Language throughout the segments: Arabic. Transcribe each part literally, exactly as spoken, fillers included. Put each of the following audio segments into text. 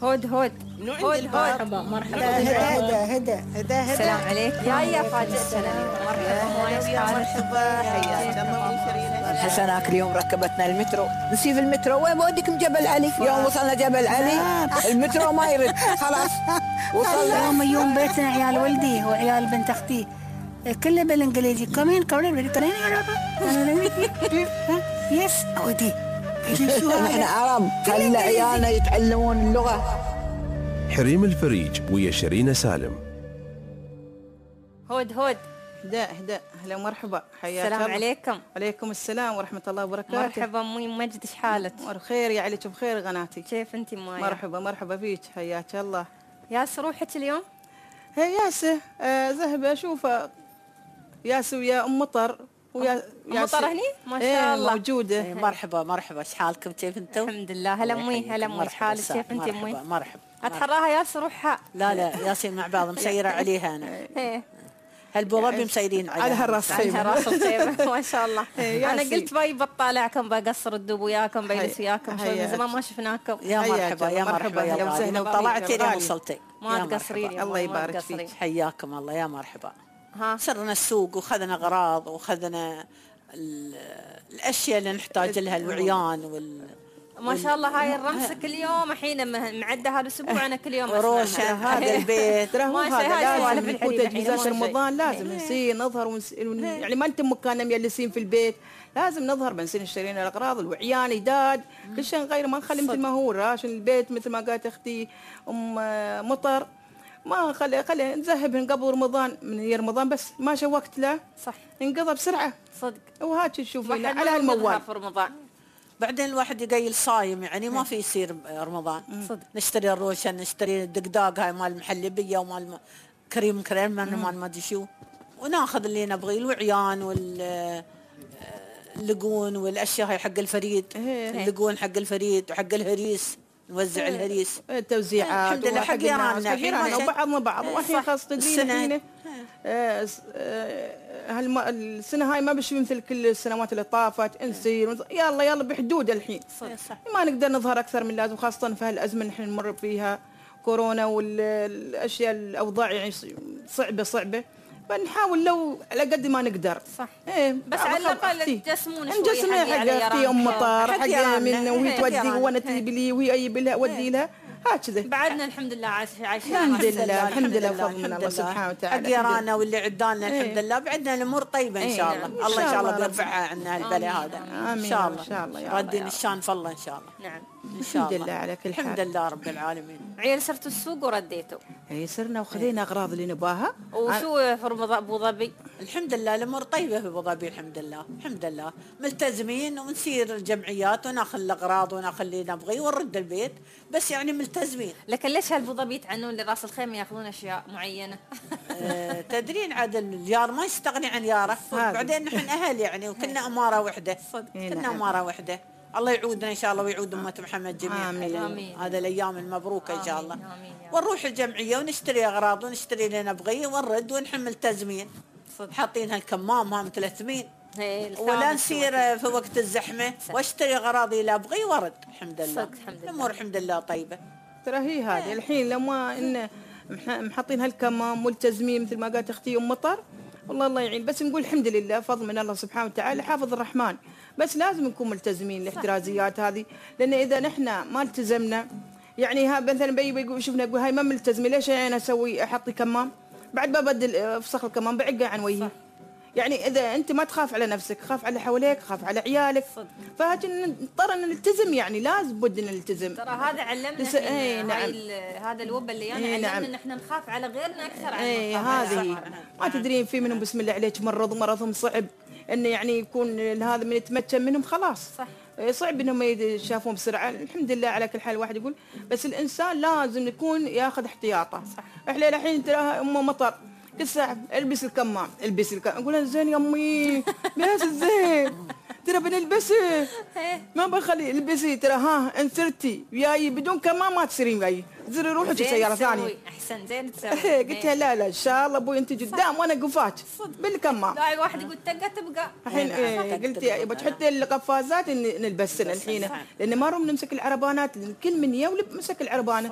هود هود هود مرحبا مرحبا. هدى هدى هدى السلام عليكم. يا يا فاجأتنا. مرحبا مرحبا حياك الله وشرينا. حسناك اليوم ركبتنا المترو، نسيب المترو وين بوديكم جبل علي؟ يوم وصلنا جبل علي المترو ما يرد خلاص وصلنا. يوم يوم بيتنا عيال ولدي وعيال بنت اختي كله بالانجليزي. كمين كمين كمين يس ودي احنا عرب خلى عيالنا يتعلمون اللغة. حريم الفريج ويا شيرين سالم. هود هود هدى هدى اهلا ومرحبا حياك الله. السلام عليكم. وعليكم السلام ورحمة الله وبركاته. مرحبا أمي مجد، ايش حالك؟ بخير يا عليك بخير غناتي. كيف انت مايا؟ مرحبا مرحبا فيك حياك الله. ياس روحك اليوم؟ هي ياسه آه ذهب اشوف ياس ويا ام مطر ويا مطر هني ما شاء ايه الله موجودة. إيه مرحبا مرحبا، ايش حالكم كيف انتم؟ الحمد لله. هلا امي هلا امي، ايش حالك كيف انت امي؟ مرحبا مرحبا. اتحراها ياس روحها. لا لا ياسين مع بعض مسيرة عليها انا. ايه هالبو ظبي مسيرين عليها. على هالراس على راس الطيبة ما شاء الله. إيه انا ياسين. قلت باي بطالعكم بقصر الدوب وياكم بجلس هيا- وياكم شوي، من هيا. زمان ما شفناكم. يا حياك مرحبا الله، يا مرحبا، مرحبا يا أهلا غالي. وسهلا لو بك طلعتي يا لين غالي. وصلتي. ما يا تقصرين مرحبا. يا الله ماما، ما يبارك تقصرين. فيك. حياكم الله يا مرحبا. ها صرنا السوق وخذنا اغراض وخذنا ال- الاشياء اللي نحتاج لها، الوعيان وال ما شاء الله. هاي الرمسة كل يوم الحين م- معدة هذا الاسبوع انا كل يوم وروشة أسمعها. هذا البيت. ترى هو ما شيء، هذا هاي لازم سوالف نفوت الحريم الحين، اجازات مو شيء. رمضان لازم نصير نظهر ونس... يعني ما انتم مكاننا مجلسين في البيت، لازم نظهر بنصير نشتري لنا الاغراض الوعيان ايداد كل شيء نغير، ما نخلي مثل ما هو راشن البيت مثل ما قالت اختي ام مطر، ما نخلي خلي نذهبهن قبل رمضان من رمضان بس ماشي وقت له صح انقضى بسرعه. صدق. وهات تشوفي واحد على ما هالموال نظهر في رمضان. بعدين الواحد يقيل صايم يعني ما في يصير رمضان. صدق. نشتري الروشن، نشتري الدقداق هاي مال المحلبيه ومال م- كريم كريم مال مال ما ادري شو، وناخذ اللي نبغيه الوعيان وال اللقون والاشياء هاي حق الفريد، إيه. اللقون حق الفريد وحق الهريس، نوزع الهريس. التوزيعات الحمد لله حق الناس، يرانا حق الحين يرانا ما شاء- وبعضنا بعض. والحين صح. خاص تدرين السنة. الحين آه، س- آه، هالم... السنه هاي ما بشوي مثل كل السنوات اللي طافت نسير ونز- يلا يلا بحدود الحين صح. ما نقدر نظهر اكثر من اللازم، خاصه في هالازمه اللي احنا نمر فيها كورونا والاشياء الاوضاع يعني صعبه صعبه، فنحاول لو على قد ما نقدر. صح. ايه بس على الأقل تجسمون شوي نجسم حقي حق على اختي ام يرانكم. مطار حق حق يرانا. من وهي حق تودي يرانا. وانا تجيب لي وهي اجيب لها اودي لها هكذا. بعدنا الحمد لله عايش عايشين. الحمد عسل. لله الحمد لله الحمد فضل من الله لله. سبحانه وتعالى. حق يرانا واللي عدالنا إيه. الحمد لله، بعدنا الامور طيبه ان إيه، شاء نعم. الله. إن الله ان شاء شاء الله الله بيرفعها عنا البلاء هذا آمين. ان شاء الله. إن شاء الله يا رب. رادين الشان فالله ان شاء الله. نعم. ان شاء الحمد الله. لله على كل حال. الحمد لله رب العالمين. عيال صرتوا السوق ورديتوا. اي صرنا وخذينا اغراض اللي نباها. وشو في رمضان ابو ظبي؟ الحمد لله الامور طيبه في ابو ظبي الحمد لله الحمد لله، ملتزمين ونسير الجمعيات وناخذ الاغراض وناخذ اللي نبغيه ونرد البيت، بس يعني ملتزمين. لكن ليش هالابو ظبي يتعنون لراس الخيمه ياخذون اشياء معينه؟ آه، تدرين عاد الجار ما يستغني عن ياره، هذا. بعدين نحن اهل يعني وكنا اماره وحده. إيه كنا نعم. اماره وحده. الله يعودنا ان شاء الله ويعود امه محمد جميعا. آمين. آمين. هذا الايام المبروكه ان شاء آمين. الله. آمين يا رب. ونروح الجمعيه ونشتري اغراض ونشتري اللي نبغيه ونرد ونحن ملتزمين. صدق. حاطين هالكمام هم متلثمين. هي ولا الثامن نسير في وقت الزحمه واشتري اغراضي اللي ابغيه وارد. الحمد لله. صدق، الحمد لله. الامور الحمد لله طيبه. ترى هي هذه الحين لما ان مح- محطين هالكمام ملتزمين مثل ما قالت اختي ام مطر، والله الله يعين. بس نقول الحمد لله فضل من الله سبحانه وتعالى حافظ الرحمن، بس لازم نكون ملتزمين الاحترازيات هذه، لان اذا نحن ما التزمنا يعني ها مثلا بي بيقول شوفنا يقول هاي ما ملتزمه ليش انا اسوي احطي كمام بعد ببدل آه، فسخ الكمام بعقه عن وجهي. يعني اذا انت ما تخاف على نفسك خاف على حواليك خاف على عيالك، صدق. فهذا نضطر ان نلتزم يعني لازم بد نلتزم. ترى هذا علمنا لس- الحين، إيه، هاي نعم. ال- هذا الوبا اللي انا إيه، علمنا نعم. ان احنا نخاف على غيرنا اكثر عن ايه نخاف على هذه نفسنا. ما تدرين في منهم بسم الله عليك مرض ومرضهم صعب انه يعني يكون هذا من يتمكن منهم خلاص. صح. إيه، صعب انهم يشافون بسرعه. الحمد لله على كل حال واحد يقول بس الانسان لازم يكون ياخذ احتياطه. صح. احنا الحين تراها ام مطر كل ساعه البس الكمام البس الكمام، اقول لها زين يا امي ليش زين ترى بنلبسه ما بخلي البسي ترى ها انسرتي وياي بدون كمام ما تصيرين وياي زري روحي زين سياره تسوي. ثانيه. احسن زين تسوي. قلت لها لا لا ان شاء الله ابوي انت قدام وانا قفاك بالكمام. لا الواحد يقول تبقى تبقى. الحين إيه قلت يا تحطي القفازات نلبسنا الحين لان ما روم نمسك العربانات كل من يولب مسك العربانه.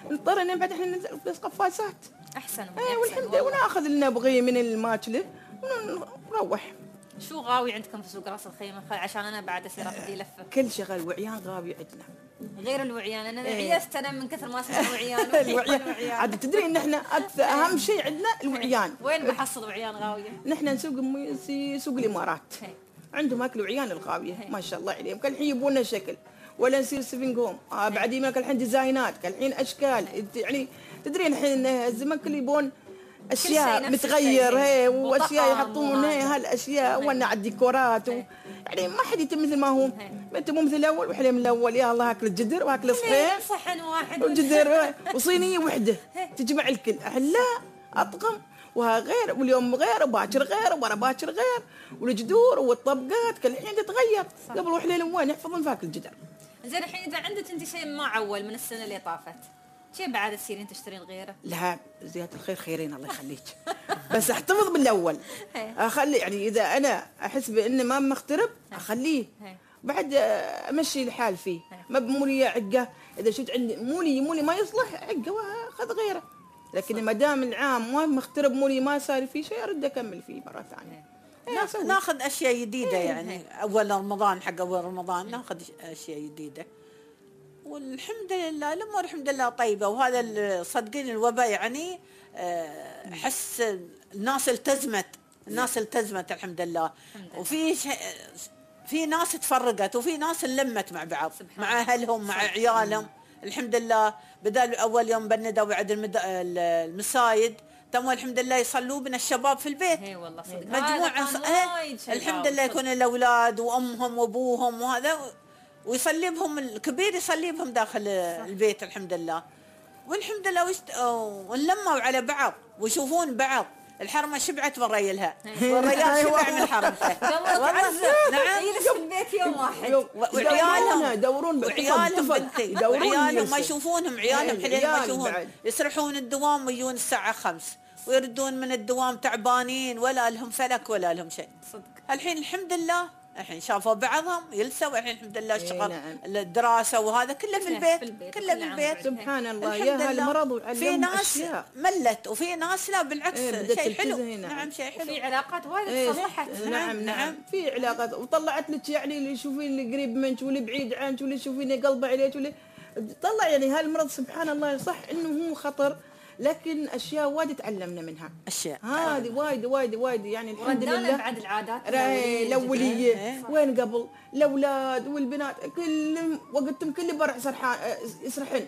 نضطر ان بعد احنا ننزل نلبس قفازات. احسن اي والحمد لله، وناخذ لنا بغيه من الماكله ونروح. شو غاوي عندكم في سوق راس الخيمه عشان انا بعد اصير اخذ لفه؟ كل شغل وعيان غاوي عندنا غير الوعيان. انا إيه. عيست انا من كثر ما اسمع وعيان. الوعيان عاد تدري ان احنا اكثر اهم شيء عندنا الوعيان. وين بحصل وعيان غاويه؟ نحن نسوق في سوق الامارات، عندهم اكل وعيان الغاويه ما شاء الله عليهم. كل الحين يبون لنا شكل ولا نصير سيفنج هوم. آه بعد يمك الحين ديزاينات، الحين اشكال، يعني تدرين الحين الزمن كله يبون اشياء متغير هي، واشياء يحطون هي هالاشياء وانا على الديكورات و... يعني ما حد يتم مثل ما هو. انت مو مثل الاول وحليم الاول يا الله هاكل الجدر وهاكل صحين صحن واحد وجدر وصينيه وحده تجمع الكل. لا اطقم وها غير، واليوم غير وباكر غير وورا باكر غير، والجذور والطبقات كل الحين تتغير. قبل وحليل وين يحفظون فاك الجدر. زين الحين اذا عندك انت شيء ما عول من السنه اللي طافت، شيء بعد تصيرين تشترين غيره؟ لا زيادة الخير خيرين الله يخليك. بس احتفظ بالاول، اخلي يعني اذا انا احس بانه ما مخترب اخليه بعد امشي الحال فيه. ما بمولي عقه، اذا شفت عندي مولي مولي ما يصلح عقه واخذ غيره. لكن ما دام العام ما مخترب مولي ما صار فيه شيء ارد اكمل فيه مره ثانيه. ناخذ ناخذ اشياء جديده يعني اول رمضان حق اول رمضان ناخذ اشياء جديده. والحمد لله الامور الحمد لله طيبه. وهذا صدقين الوباء يعني احس الناس التزمت، الناس التزمت الحمد لله. وفي في ناس تفرقت وفي ناس انلمت مع بعض مع اهلهم مع عيالهم الحمد لله. بدال اول يوم بندوا بعد المسايد تم الحمد لله يصلوا بنا الشباب في البيت. اي والله صدق مجموعه الحمد لله يكون الاولاد وامهم وابوهم وهذا، ويصلي بهم الكبير يصلي بهم داخل صح. البيت الحمد لله. والحمد لله وشت... ونلموا على بعض ويشوفون بعض. الحرمه شبعت من ريلها والريال شبع من حرمته. نعم يجلس في البيت يوم واحد وعيالهم يدورون وعيالهم بنتي وعيالهم ما يشوفونهم عيالهم حلين ما يشوفون يسرحون الدوام ويجون الساعه خمس ويردون من الدوام تعبانين ولا لهم فلك ولا لهم شيء. صدق الحين الحمد لله الحين شافوا بعضهم يلسوا. الحين الحمد لله الشغل نعم. الدراسه وهذا كله في البيت, في البيت. كله في البيت سبحان الله. يا هالمرض وعلمهم في ناس أشياء. ملت وفي ناس لا بالعكس ايه شيء حلو. نعم. نعم شيء حلو. في علاقات وايد ايه تصلحت. نعم نعم, نعم. في علاقات وطلعت لك يعني اللي يشوفين اللي قريب منك واللي بعيد عنك واللي يشوفين قلبه عليك واللي طلع يعني هالمرض سبحان الله. صح انه هو خطر لكن اشياء وايد تعلمنا منها. اشياء هذه وايد وايد وايد يعني الحمد لله. بعد العادات الاوليه وين قبل الاولاد والبنات كلهم وقتهم كل برع سرحان يسرحن.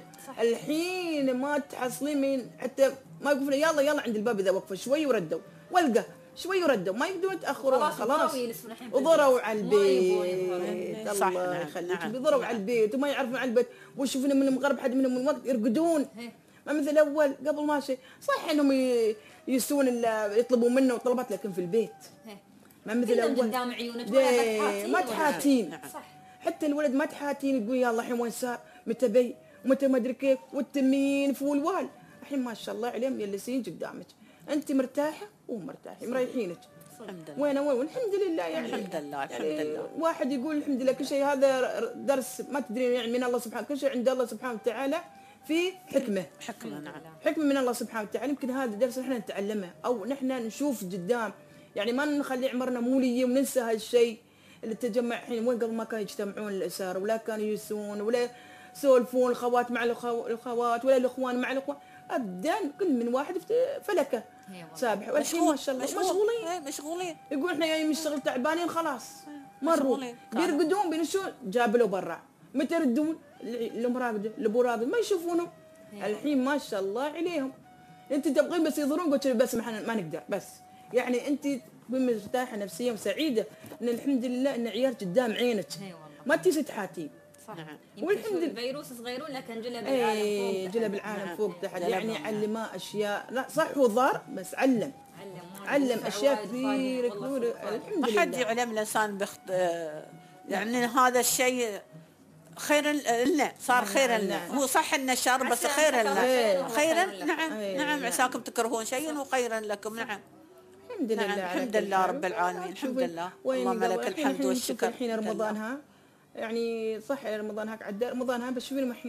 الحين ما تحصلين من حتى ما يقولون يلا يلا عند الباب اذا وقفوا شوي وردوا والقى شوي وردوا ما يقدرون يتاخرون خلاص وضروا على البيت. الله يخليك بيضروا على البيت وما يعرفون على البيت ويشوفون من المغرب حد منهم من وقت يرقدون. ما مثل الاول قبل ما شيء. صح انهم يسون يطلبوا منه طلبات لكن في البيت ما مثل الاول قدام عيونك ما تحاتين. صح حتى الولد ما تحاتين تقول يلا الحين وين صار متى بي ومتى ما ادري كيف والتمين فولوال. الحين ما شاء الله عليهم جالسين قدامك انت مرتاحه ومرتاحين مريحينك. وين وين والحمد لله يعني الحمد لله الحمد يعني لله. واحد يقول الحمد لله كل شيء هذا درس ما تدرين يعني من الله سبحانه. كل شيء عند الله سبحانه وتعالى في حكمه حكمه نعم حكمه من الله سبحانه وتعالى. يمكن هذا درس نحن نتعلمه او نحن نشوف قدام يعني ما نخلي عمرنا موليه وننسى هالشيء. التجمع الحين وين قبل ما كانوا يجتمعون الاسر ولا كانوا يسون ولا يسولفون الخوات مع الخوات ولا الاخوان مع الاخوان ابدا كل من واحد في فلكه سابح. والحين ما شاء الله مشغولين مشغولين يقول احنا جايين نشتغل تعبانين خلاص مروا بيرقدون بينشون جابلوا برا متى يردون الام راقده الابو راقد ما يشوفونهم. الحين ما شاء الله عليهم انت تبغين بس يضرون قلت بس ما, ما نقدر بس يعني انت تكون مرتاحه نفسيا وسعيده ان الحمد لله ان عيال قدام عينك ما تيجي تحاتين. صح والحمد لله الفيروس صغيرون لكن جلب العالم ايه فوق جلب العالم فوق تحت يعني علمه اشياء. لا صح وضار بس علم علم اشياء كثيره كثيره الحمد لله. ما حد يعلم الانسان بخت يعني هذا الشيء خيرا لنا صار خيرا لنا. هو صح انه شر بس خيرا لنا خيرا نعم نعم عساكم تكرهون شيء وخيرا لكم. نعم الحمد لله الحمد لله رب العالمين الحمد لله اللهم لك الحمد والشكر. الحين رمضان ها يعني صح رمضان هاك عدى رمضان ها بس شوفين الحين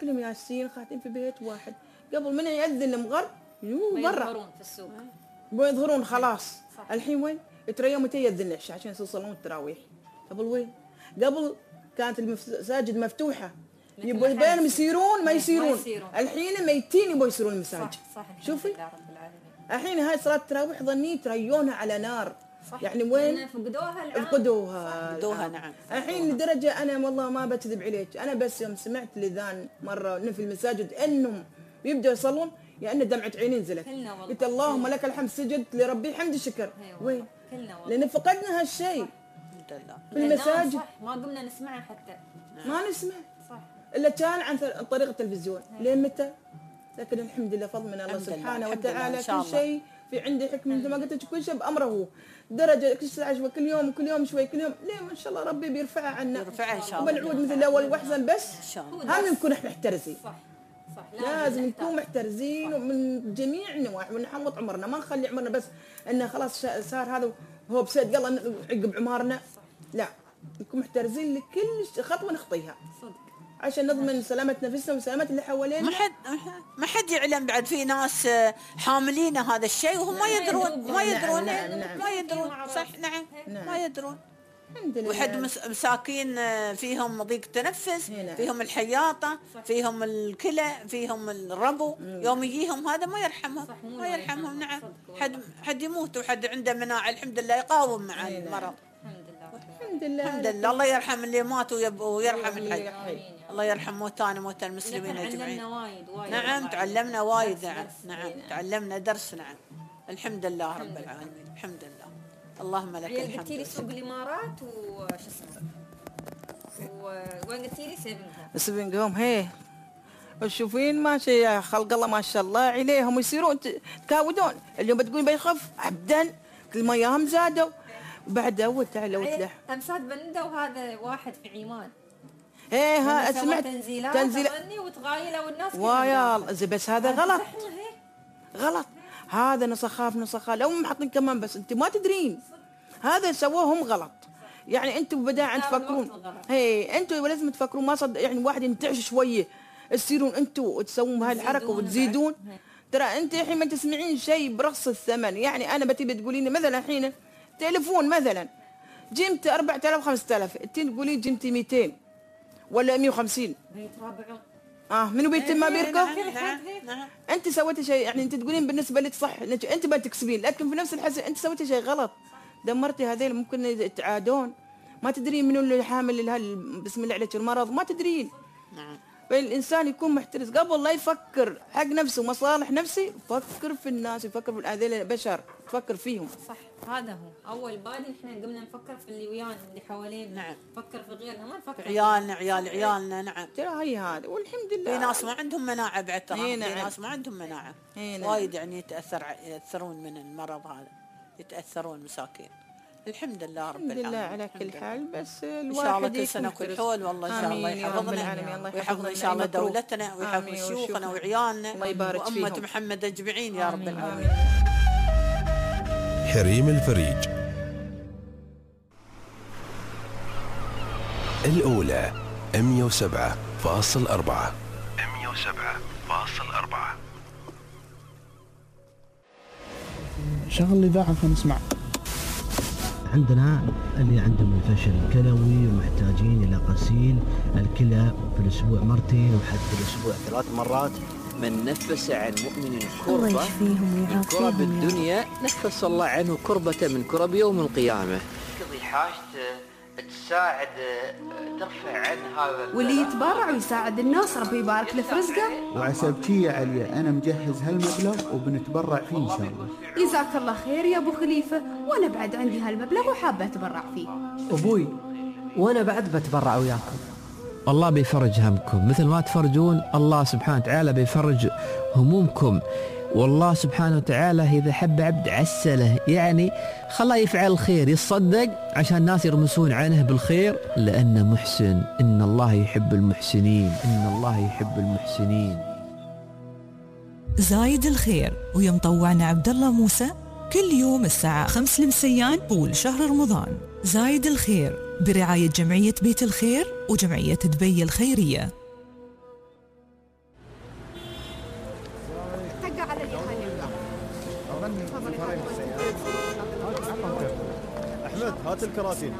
كلهم ياسين خاتين في بيت واحد، قبل من يأذن المغرب يو برا يظهرون في السوق. بيظهرون خلاص. صح. الحين وين؟ ترى يوم متى يأذن العشاء عشان يصلون التراويح. قبل وين؟ قبل كانت المساجد مفتوحة، يبغوا يبينهم يسيرون ما يسيرون. الحين ميتين يبغوا يسيرون المساجد. صح صح. شوفي رب العالمين. الحين هاي صلاة التراويح ظني تريونها على نار. صح. يعني وين؟ فقدوها العام. فقدوها. فقدوها نعم. الحين لدرجة أنا والله ما بكذب عليك، أنا بس يوم سمعت الأذان مرة في المساجد إنهم يبدأوا يصلون يعني دمعة عيني نزلت. قلت اللهم لك الحمد، سجدت لربي حمد الشكر. وين؟ كلنا والله. لأن فقدنا هالشيء. الحمد لله. في المساجد. صح ما قمنا نسمعها حتى. ما نسمع. صح. إلا كان عن طريق التلفزيون. لين متى؟ لكن الحمد لله فضل من الله سبحانه وتعالى، كل شيء في عندي حكمة مثل ما قلت لك، كل شيء بأمره هو. درجة كل ساعة شوي، كل يوم وكل يوم شوي، كل يوم ليه ما شاء الله ربي بيرفعها عنا. يرفعها إن شاء الله. وبنعود مثل الأول وأحسن، بس إن شاء الله. هم نكون إحنا محترزين. صح صح. لازم نكون محترزين ومن جميع النواحي، ونحوط عمرنا، ما نخلي عمرنا بس إنه خلاص صار هذا هو بسيد يلا نعقب عمارنا. لا، نكون محترزين لكل خطوة نخطيها. صدق. عشان نضمن سلامة نفسنا وسلامة اللي حوالينا. ما حد ما حد يعلم بعد، في ناس حاملين هذا الشيء وهم ما يدرون ما يدرون نعم نعم ما يدرون صح نعم, نعم. ما يدرون. الحمد لله. وحد مساكين فيهم ضيق تنفس، نعم. فيهم الحياطة، فيهم الكلى، فيهم الربو، يوم يجيهم هذا ما يرحمهم ما يرحمهم. نعم. حد حد يموت وحد عنده مناعة الحمد لله يقاوم مع المرض. الحمد لله الحمد لله. الله يرحم اللي مات ويرحم الحي. الله يرحم موتانا موتى المسلمين اجمعين. نعم تعلمنا وايد. نعم نعم تعلمنا درس. نعم الحمد لله رب العالمين. الحمد لله. اللهم لك الحمد. قلتي لي سوق الامارات وش اسمه وين قلتي لي سيفنج هوم؟ سيفنج هوم هي تشوفين ماشي يا خلق الله ما شاء الله عليهم، يصيرون تكاودون. اليوم بتقولين بيخف ابدا، كل ما ياهم زادوا. وبعد اول تعالوا وتلح امسات بنده، وهذا واحد في عمان. ايه ها سمعت تنزيلات تنزيل وتغايله والناس ويا بس هذا غلط غلط. هذا نسخاف نسخاف لو محطين كمان، بس انت ما تدرين هذا سووهم غلط. يعني انتم بداعا تفكرون هي انتم لازم تفكرون ما صد يعني واحد ينتعش شويه تصيرون انتم وتسوون بهاي الحركه وتزيدون. ترى انت الحين ما تسمعين شيء برخص الثمن. يعني انا بتبي تقولين مثلا الحين تليفون مثلا جمت أربعة آلاف خمسة آلاف، انت تقولين جمتي مئتين ولا مئة وخمسين. بيترابعون. اه منو بيتم ما بيركض؟ نعم نعم. انت سويتي شيء يعني انت تقولين بالنسبه لك صح انت بتكسبين، لكن في نفس الحسن انت سويتي شيء غلط. دمرتي هذيل ممكن يتعادون، ما تدرين منو اللي حامل بسم الله عليك المرض، ما تدرين. نعم. فالانسان يكون محترس قبل لا يفكر حق نفسه ومصالح نفسه، يفكر في الناس، يفكر في هذيل البشر، تفكر فيهم. صح هذا هو اول بادي. احنا قمنا نفكر في اللي ويانا اللي حوالينا. نعم. نفكر في غيرنا، ما نفكر في عيالنا عيال عيالنا. نعم ترى هي هذا والحمد لله. في ناس ما عندهم مناعه بعد ترى. نعم. في ناس ما عندهم مناعه نعم. وايد يعني يتاثر يتاثرون من المرض هذا، يتاثرون مساكين. الحمد لله رب العالمين. الحمد لله على كل حال. بس الواحد ان شاء الله كل سنه كل حول والله ان شاء الله يحفظنا ويحفظ ان شاء الله دولتنا ويحفظ شيوخنا وعيالنا وامه محمد اجمعين يا رب العالمين. حريم الفريج الأولى مئة وسبعة فاصل أربعة مئة وسبعة فاصل أربعة. شغل الإذاعة فنسمع. عندنا اللي عندهم الفشل الكلوي ومحتاجين إلى غسيل الكلى في الأسبوع مرتين وحتى الأسبوع ثلاث مرات. من نفس عن مؤمن كربة من كرب الدنيا نفس الله عنه كربة من كرب يوم القيامة. تقضي حاجته، تساعد، ترفع عن هذا، واللي يتبرع ويساعد الناس ربي يبارك له في رزقه. وعسبتي يا علي أنا مجهز هالمبلغ وبنتبرع فيه إن شاء الله. جزاك الله خير يا أبو خليفة، وأنا بعد عندي هالمبلغ وحابة أتبرع فيه. أبوي وأنا بعد بتبرع وياكم. الله بيفرج همكم مثل ما تفرجون، الله سبحانه وتعالى بيفرج همومكم. والله سبحانه وتعالى إذا حب عبد عسله، يعني خلاه يفعل الخير، يصدق عشان الناس يرمسون عنه بالخير، لأنه محسن. إن الله يحب المحسنين، إن الله يحب المحسنين. زايد الخير ويوم طوعنا عبد الله موسى كل يوم الساعة خمس لمسيان طول شهر رمضان. زايد الخير برعاية جمعية بيت الخير وجمعية دبي الخيرية. احمد هات الكراسي.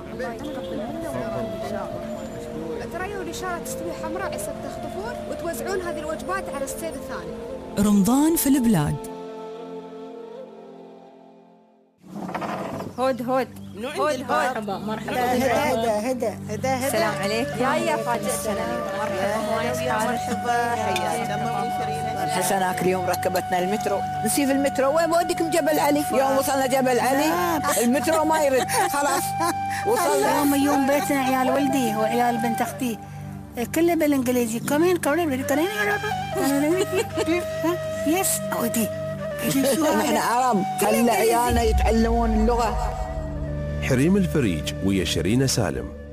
ترى الإشارة تستوي حمراء عسى تخطفون وتوزعون هذه الوجبات على الصيد الثاني. رمضان في البلاد. هود هود هود هود مرحبا مرحبا. هدى هدى هدى هدى. السلام عليك. يا يا فاجأتنا. مرحبا مرحبا حياك الله. حسناك اليوم ركبتنا المترو، نسيب المترو وين بوديكم جبل علي. يوم وصلنا جبل علي المترو ما يرد خلاص وصلنا. يوم يوم بيتنا عيال ولدي وعيال بنت اختي كله بالانجليزي. كمان كمان كمان يس اودي. نحن عرب خلي عيالنا يتعلمون اللغه. حريم الفريج ويا شيرين سالم.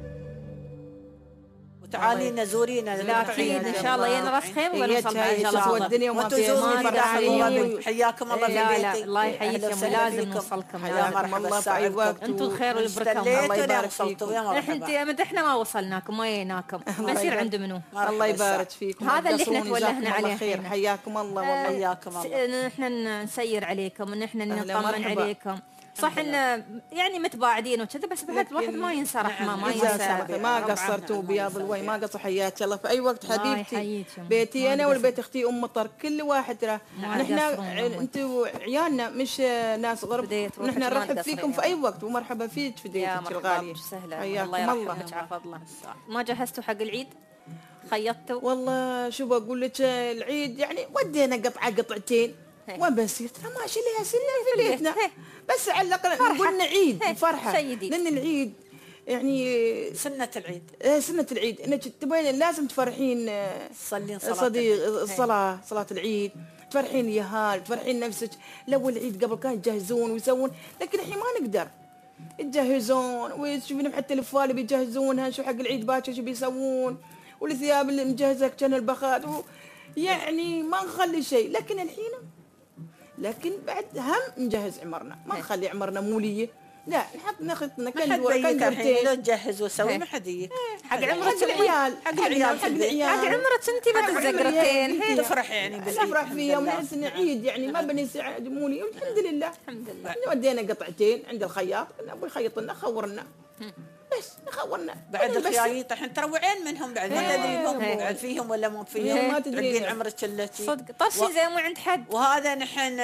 تعالينا زورينا. لا اكيد ان شاء الله يا راس خيم ونوصل ان شاء الله. الدنيا وما فيها. حياكم الله في لا بيتي. لا الله يحييكم ولازم نوصلكم. يا مرحبا في اي وقت. انتم الخير والبركه. الله يبارك فيكم. يا مرحبا. احنا احنا ما وصلناكم ما جيناكم بنصير عند منو. الله يبارك فيكم. هذا اللي احنا تولهنا عليه. خير حياكم الله والله. حياكم الله. نحن نسير عليكم ونحن نطمن عليكم. صح ان يعني متباعدين وكذا بس بعد الواحد ما ينسى رحمه ما ينسى. ما قصرتوا بياض الوي ما قصر. حياك الله في اي وقت حبيبتي. بيتي انا والبيت اختي ام مطر كل واحد ترى نحن انتوا عيالنا مش ناس غرب. نحن نرحب فيكم في اي وقت ومرحبا فيك في ديتك الغاليه. حياكم الله. فضله. ما جهزتوا حق العيد؟ خيطتوا؟ والله شو بقول لك العيد يعني ودينا قطعه قطعتين وبس ترى ماشي لها سنه في بيتنا بس على الاقل نقول عيد فرحه لان العيد يعني سنه العيد. ايه سنه العيد انك تبين لازم تفرحين. تصلين صلاه صديق الصلاه صلاه العيد تفرحين اليهال تفرحين نفسك. لو العيد قبل كانوا يجهزون ويسوون لكن الحين ما نقدر يجهزون وتشوفين حتى الفوال بيجهزونها شو حق العيد باكر شو بيسوون والثياب اللي مجهزه كان البخات يعني ما نخلي شيء. لكن الحين لكن بعد هم نجهز عمرنا ما نخلي عمرنا موليه. لا نحط ناخذنا كندورتين لو تجهز وسوي ما حد يجي حق عمرك العيال حق العيال حق العيال حق عمرك انت ما تتذكرتين تفرح يعني نفرح فيها ونحس ان عيد يعني ما بنسى موليه والحمد لله. الحمد لله. ودينا قطعتين عند الخياط ابوي يخيط لنا خورنا بس خورنا بعد الخياطين الحين ترى وين منهم بعد ما تدري هم بعد فيهم ولا مو فيهم. ما تدري عمرك التي صدق طرشي زي ما عند حد. وهذا نحن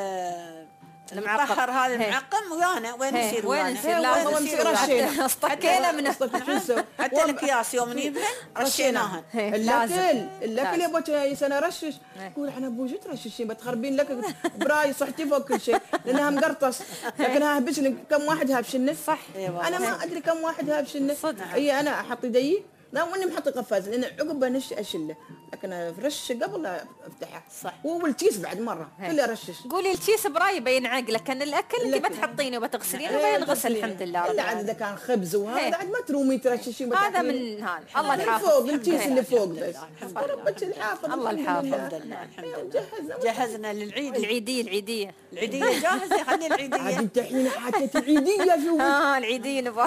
المعقر هذا المعقم ويانا وين يصير وين يصير لازم نصير رشينا اصطكينا من حتى الاكياس يوم نجيبهن رشيناهن. الاكل الاكل يا ابوك سنه رشش تقول احنا ابوك شو ترششين بتخربين لك براي صحتي فوق كل شيء لانها مقرطس لكنها هبشن كم واحد هابشنه صح. انا ما ادري كم واحد هابشنه هي انا احط يدي لا واني محط قفاز لان عقب نش اشله لكن افرش قبل لا افتحه صح. والكيس بعد مره كله رشش. قولي الكيس براي يبين عقله كان الاكل اللي بتحطينه وبتغسلينه وبينغسل الحمد لله. الا عاد اذا كان خبز وهذا عد ما ترومي ترششين هذا من هذا الله الحافظ فوق الكيس اللي فوق بس ربك الحافظ الله الحافظ. الحمد لله الحمد لله. جهزنا للعيد العيديه العيديه العيديه جاهزه خلي العيديه عاد انت الحين حطيت العيديه شو اه العيديه نبغى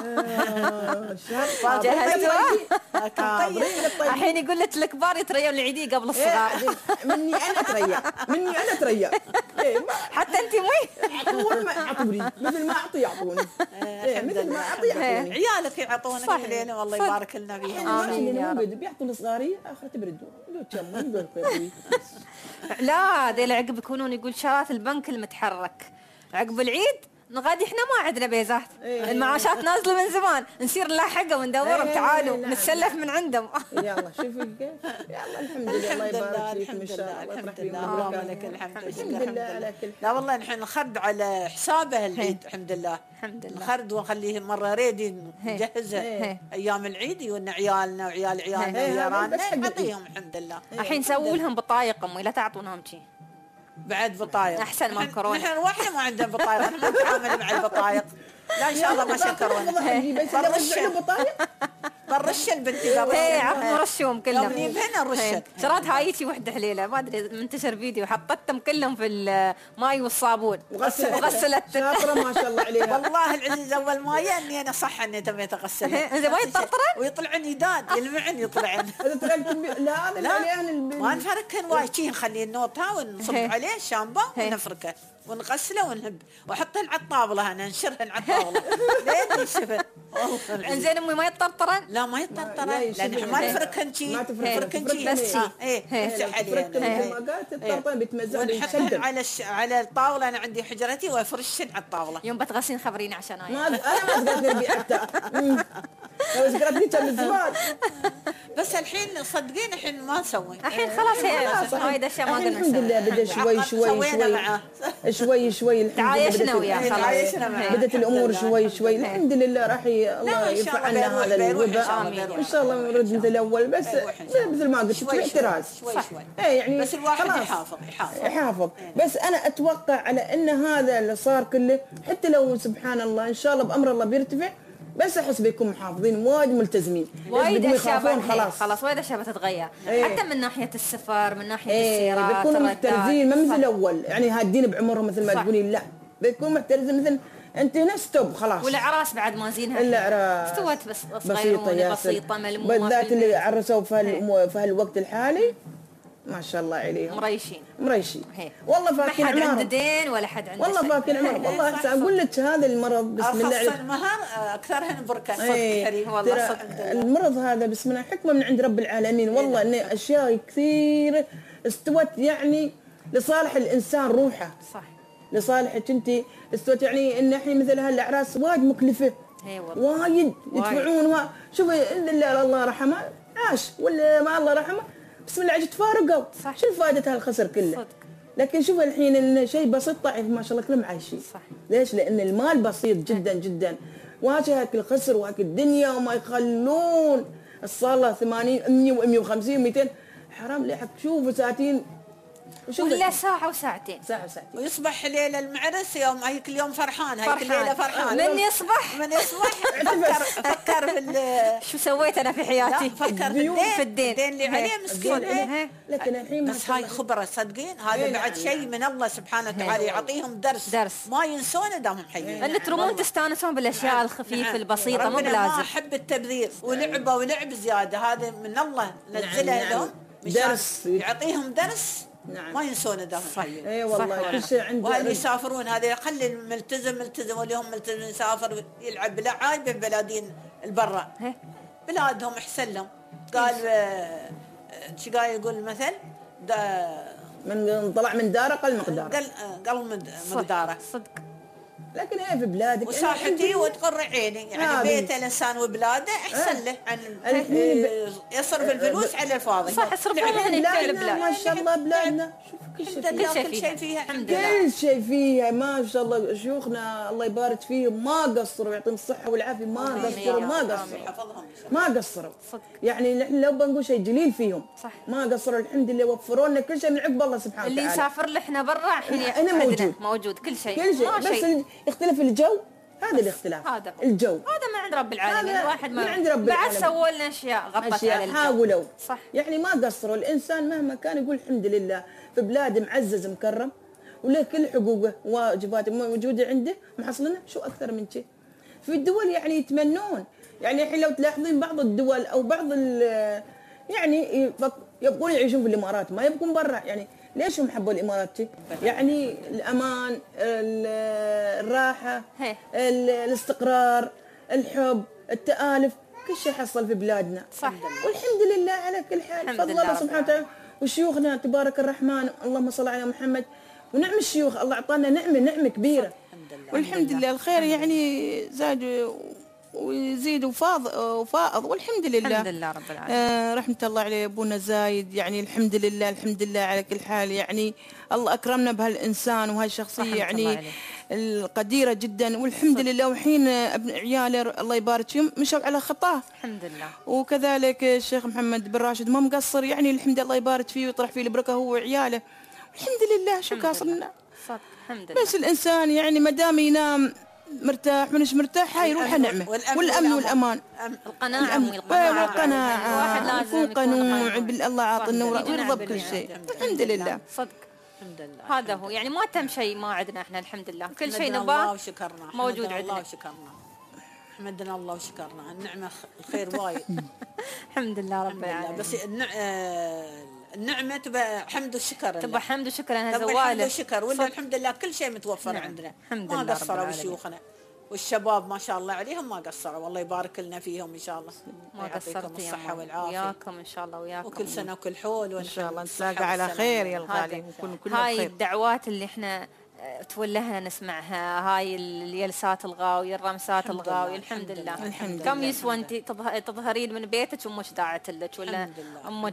جهزتوها الحين يقول لك الكبار يتريون العيديه قبل الصغار. مني انا تريا مني انا تريا حتى انت مي يعطوني ما يعطوني مثل ما اعطي يعطوني مثل ما اعطي يعطوني. عيالك يعطونك كلنا والله يبارك لنا بيهم. امين يا رب. بيعطوا الصغاريه اخر تبردوا لو كم لا ذي العقب يكونون يقول شرات البنك المتحرك عقب العيد غادي احنا ما عندنا بيزات. إيه المعاشات نازله من زمان نصير نلاحقهم وندورهم. إيه تعالوا نعم. نتسلف من عندهم. يلا شوفي كيف يلا الحمد لله الله يبارك فيكم ان شاء الله. الحمد لله لك الحمد لله على كل. لا والله نحن نخرد على حسابه العيد الحمد لله الحمد لله نخرد ونخليه مره ريدي نجهزه ايام العيد يولنا عيالنا وعيال عيالنا ويرانا نعطيهم الحمد لله. الحين سووا لهم بطايق امي لا تعطونهم شيء بعد بطايق احسن ما كورونا. نحن روحنا ما عندنا بطايق احنا ما نتعامل مع البطايق. لا ان شاء الله ما شكرونا. بس رشينا بطايق برش البنت ايه عم نرشهم كلهم. يوم نجيبهن نرشهم. شرات هايتي وحده حليله ما ادري منتشر فيديو حطتهم كلهم في الماي والصابون وغسلت. شاطره ما شاء الله عليها. والله العزيز اول مايه اني انا صح اني تبي تغسلها. زين ما يطرطرن ويطلعن يداد يلمعن يطلعن. لا لا ما نفركهن وايد نخلي نوطها ونصب عليه شامبو ونفركه ونغسله ونهب واحطهن على الطاوله انا انشرهن على الطاوله لين ينشفن. انزين امي ما يطرطرن؟ لا ما يطرطرن لان ما نفركهن شي نفركهن شي بس شي ايه نمسح عليهن مثل ما قالت تطرطرن بتمزج ونحطهن على على الطاوله. انا عندي حجرتي وافرشهن على الطاوله. يوم بتغسلين خبريني عشان انا ما انا ما تقدر بيعتها بس قرأت من زمان. بس الحين صدقين الحين ما نسوي الحين خلاص هي وايد اشياء ما قلنا الحمد لله بدا شوي شوي شوي شوي شوي الحمد لله تعايشنا وياه خلاص بدت الامور شوي شوي الحمد لله راح الله يرفع عنا هذا الوباء ان شاء الله نرد مثل الاول. بس مثل ما قلت باحتراز شوي شوي اي يعني بس الواحد يحافظ يحافظ يحافظ. بس انا اتوقع على ان هذا اللي صار كله حتى لو سبحان الله ان شاء الله بامر الله بيرتفع بس احس بيكون محافظين وايد ملتزمين وايد اشياء خلاص خلاص وايد اشياء بتتغير ايه. حتى من ناحيه السفر من ناحيه ايه السيارات بيكونوا محترزين ما مثل الاول يعني هادين بعمرهم مثل ما تقولين لا بيكونوا محترزين مثل انت هنا ستوب خلاص. والاعراس بعد ما زينها الاعراس استوت بس بسيطه يا بسيطه ملمومه بالذات اللي عرسوا في هالأمو... في هالوقت الحالي ما شاء الله عليهم مريشين مريشين والله فاكين عمار. ما حد عنده دين ولا حد عنده والله فاكين عمار. والله اقول لك هذا المرض بسم الله ارخص المهر اكثرهن بركه صدق كريم والله صدق. المرض هذا بسم الله حكمه من عند رب العالمين والله ان اشياء كثيره استوت يعني لصالح الانسان روحه صح لصالحك انت استوت يعني ان الحين مثل هالاعراس وايد مكلفه وايد يدفعون شوفي الا الله رحمه عاش ولا ما الله رحمه بسم الله عجت تفارقوا شو فائدة هالخسر كله صدق. لكن شوف الحين الشيء بسيط ضعيف ما شاء الله كلهم عايشين صح. ليش لأن المال بسيط جدا جدا واجه هاك الخسر وهاك الدنيا وما يخلون الصالة ثمانين مية ومية وخمسين ومئتين حرام ليه حق شوفوا ساعتين ولا ساعة وساعتين ساعة وساعتين ويصبح ليلة المعرس يوم هيك اليوم فرحان هيك الليلة فرحان من يصبح من يصبح فكر فكر في شو سويت أنا في حياتي فكر في الدين في الدين الدين اللي عليه مسكين لكن الحين بس هاي خبرة صدقين هذا بعد شيء من الله سبحانه وتعالى يعطيهم درس درس ما ينسون دامهم حيين اللي ترمون تستانسون بالأشياء الخفيفة البسيطة مو بلازم. ما أحب التبذير ولعبة ولعب زيادة هذا من الله نزلها لهم درس يعطيهم درس نعم. ما ينسون دام حيين. اي والله كل شيء عنده. وهل يسافرون هذا يخلي الملتزم ملتزم واليوم ملتزم يسافر يلعب لعاب ببلادين البرة بلادهم احسن لهم. قال ايش قال يقول المثل من طلع من داره قل مقداره قال قل مقداره صدق. لكن هي في بلادك وساحتي وتقر عيني يعني بيت الانسان وبلاده احسن له عن يصرف الفلوس على الفاضي. صح يصرف على البلاد ما شاء الله بلادنا شوف كل شيء فيها كل شيء فيها ما شاء الله. شيوخنا الله يبارك فيهم ما قصروا يعطيهم الصحه والعافيه ما قصروا ما قصروا ما قصروا يعني نحن لو بنقول شيء جليل فيهم صح. ما قصروا الحمد لله وفروا لنا كل شيء من عقب الله سبحانه وتعالى. اللي يسافر لنا برا انا موجود موجود كل شيء كل شيء بس شيء. يختلف الجو هذا الاختلاف هذا الجو هذا من عند رب العالمين. الواحد ما من عند رب بعد سووا لنا اشياء غطت أشياء على الجو حاولوا صح. يعني ما قصروا الانسان مهما كان يقول الحمد لله في بلاد معزز مكرم وله كل حقوقه وواجباته موجوده عنده محصلنا شو اكثر من شيء. في الدول يعني يتمنون يعني الحين لو تلاحظين بعض الدول او بعض يعني يبقون يعيشون في الامارات ما يبقون برا. يعني ليش هم حبوا الامارات؟ يعني الامان الراحه الاستقرار الحب التآلف كل شيء حصل في بلادنا صح. والحمد لله على كل حال فضل الله سبحانه وتعالى وشيوخنا تبارك الرحمن اللهم صل على محمد ونعم الشيوخ الله اعطانا نعمه نعمه كبيره والحمد لله الخير يعني زاد ويزيد وفاض وفائض والحمد لله الحمد لله رب العالمين. آه رحمة الله عليه ابونا زايد يعني الحمد لله الحمد لله على كل حال يعني الله اكرمنا بهالانسان وهالشخصيه يعني القديره جدا والحمد لله. وحين ابن عياله الله يبارك فيهم مشوا على خطاه الحمد لله. وكذلك الشيخ محمد بن راشد ما مقصر يعني الحمد لله الله يبارك فيه ويطرح فيه البركه هو وعياله الحمد لله. شو كاصرنا الحمد لله. بس الانسان يعني ما دام ينام مرتاح منش مرتاح هاي روح نعمه. والامن والامان، القناعه والقناعه، الواحد لازم يكون قنوع بالله عاطينا ويرضى بكل شيء. الحمد لله. صدق الحمد لله. هذا هو يعني ما تم شيء ما عندنا احنا الحمد لله، كل شيء حمدنا نباه الله وشكرنا، موجود حمدنا الله عندنا. وشكرنا، حمدنا الله وشكرنا، النعمه الخير وايد. الحمد لله رب العالمين. بس النع... النعمه تبقى حمد وشكر، تبقى حمد وشكر انها تبقى زواله حمد وشكر، ولا الحمد لله كل شيء متوفر نعم. عندنا. الحمد ما لله قصروا وشيوخنا والشباب ما شاء الله عليهم، ما قصروا، والله يبارك لنا فيهم ان شاء الله. ما يعطيكم الصحه والعافيه وياكم ان شاء الله وياكم، وكل سنه وكل حول، وان شاء الله نتلاقى على خير يا الغالي ونكون كلنا هاي بخير. الدعوات اللي احنا تولهنا نسمعها، هاي الجلسات الغاوية، الرمسات الغاوية، الحمد لله. الحمد كم لله. يسوى انت تظهرين من بيتك وامك داعت لك ولا امك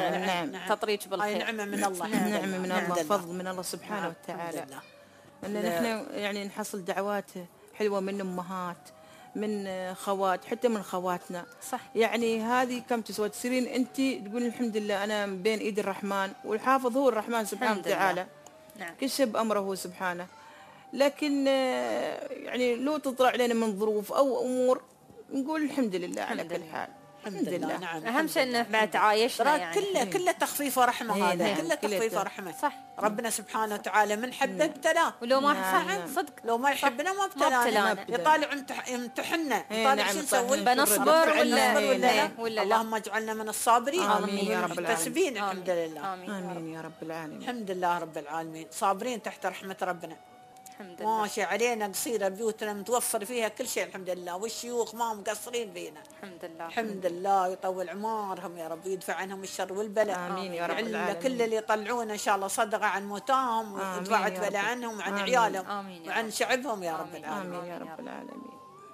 تطريك بالخير؟ هاي نعمه من الله، نعمه من الله، فضل من الله سبحانه وتعالى. ان نحن يعني نحصل دعوات حلوه من امهات، من خوات، حتى من خواتنا. صح. يعني هذه كم تسوى، تصيرين انت تقولين الحمد لله انا بين ايد الرحمن، والحافظ هو الرحمن سبحانه وتعالى. نعم. كل شيء بأمره سبحانه. لكن يعني لو تطلع علينا من ظروف أو أمور نقول الحمد لله على كل حال. الحمد لله. نعم. أهم شيء إنه بعد تعايشنا يعني. كله كله تخفيف ورحمة، هذا كله تخفيف ورحمة. صح. ربنا سبحانه وتعالى من حبه ابتلاه، ولو ما صح صدق، لو ما يحبنا ما ابتلانا، يطالع يمتحنا، يطالع شو نسوي، بنصبر ولا ولا ولا اللهم اجعلنا من الصابرين. آمين يا رب العالمين. المحتسبين الحمد لله. آمين يا رب العالمين. الحمد لله رب العالمين، صابرين تحت رحمة ربنا. الحمد لله. ماشي علينا قصيرة، بيوتنا متوفر فيها كل شيء الحمد لله، والشيوخ ما مقصرين فينا. الحمد لله. الحمد لله، يطول عمرهم يا رب، ويدفع عنهم الشر والبلاء. آمين يا رب العالمين. كل اللي يطلعون ان شاء الله صدقة عن موتاهم، ودفعت بلاء عنهم وعن عيالهم وعن شعبهم يا رب العالمين. آمين يا رب العالمين.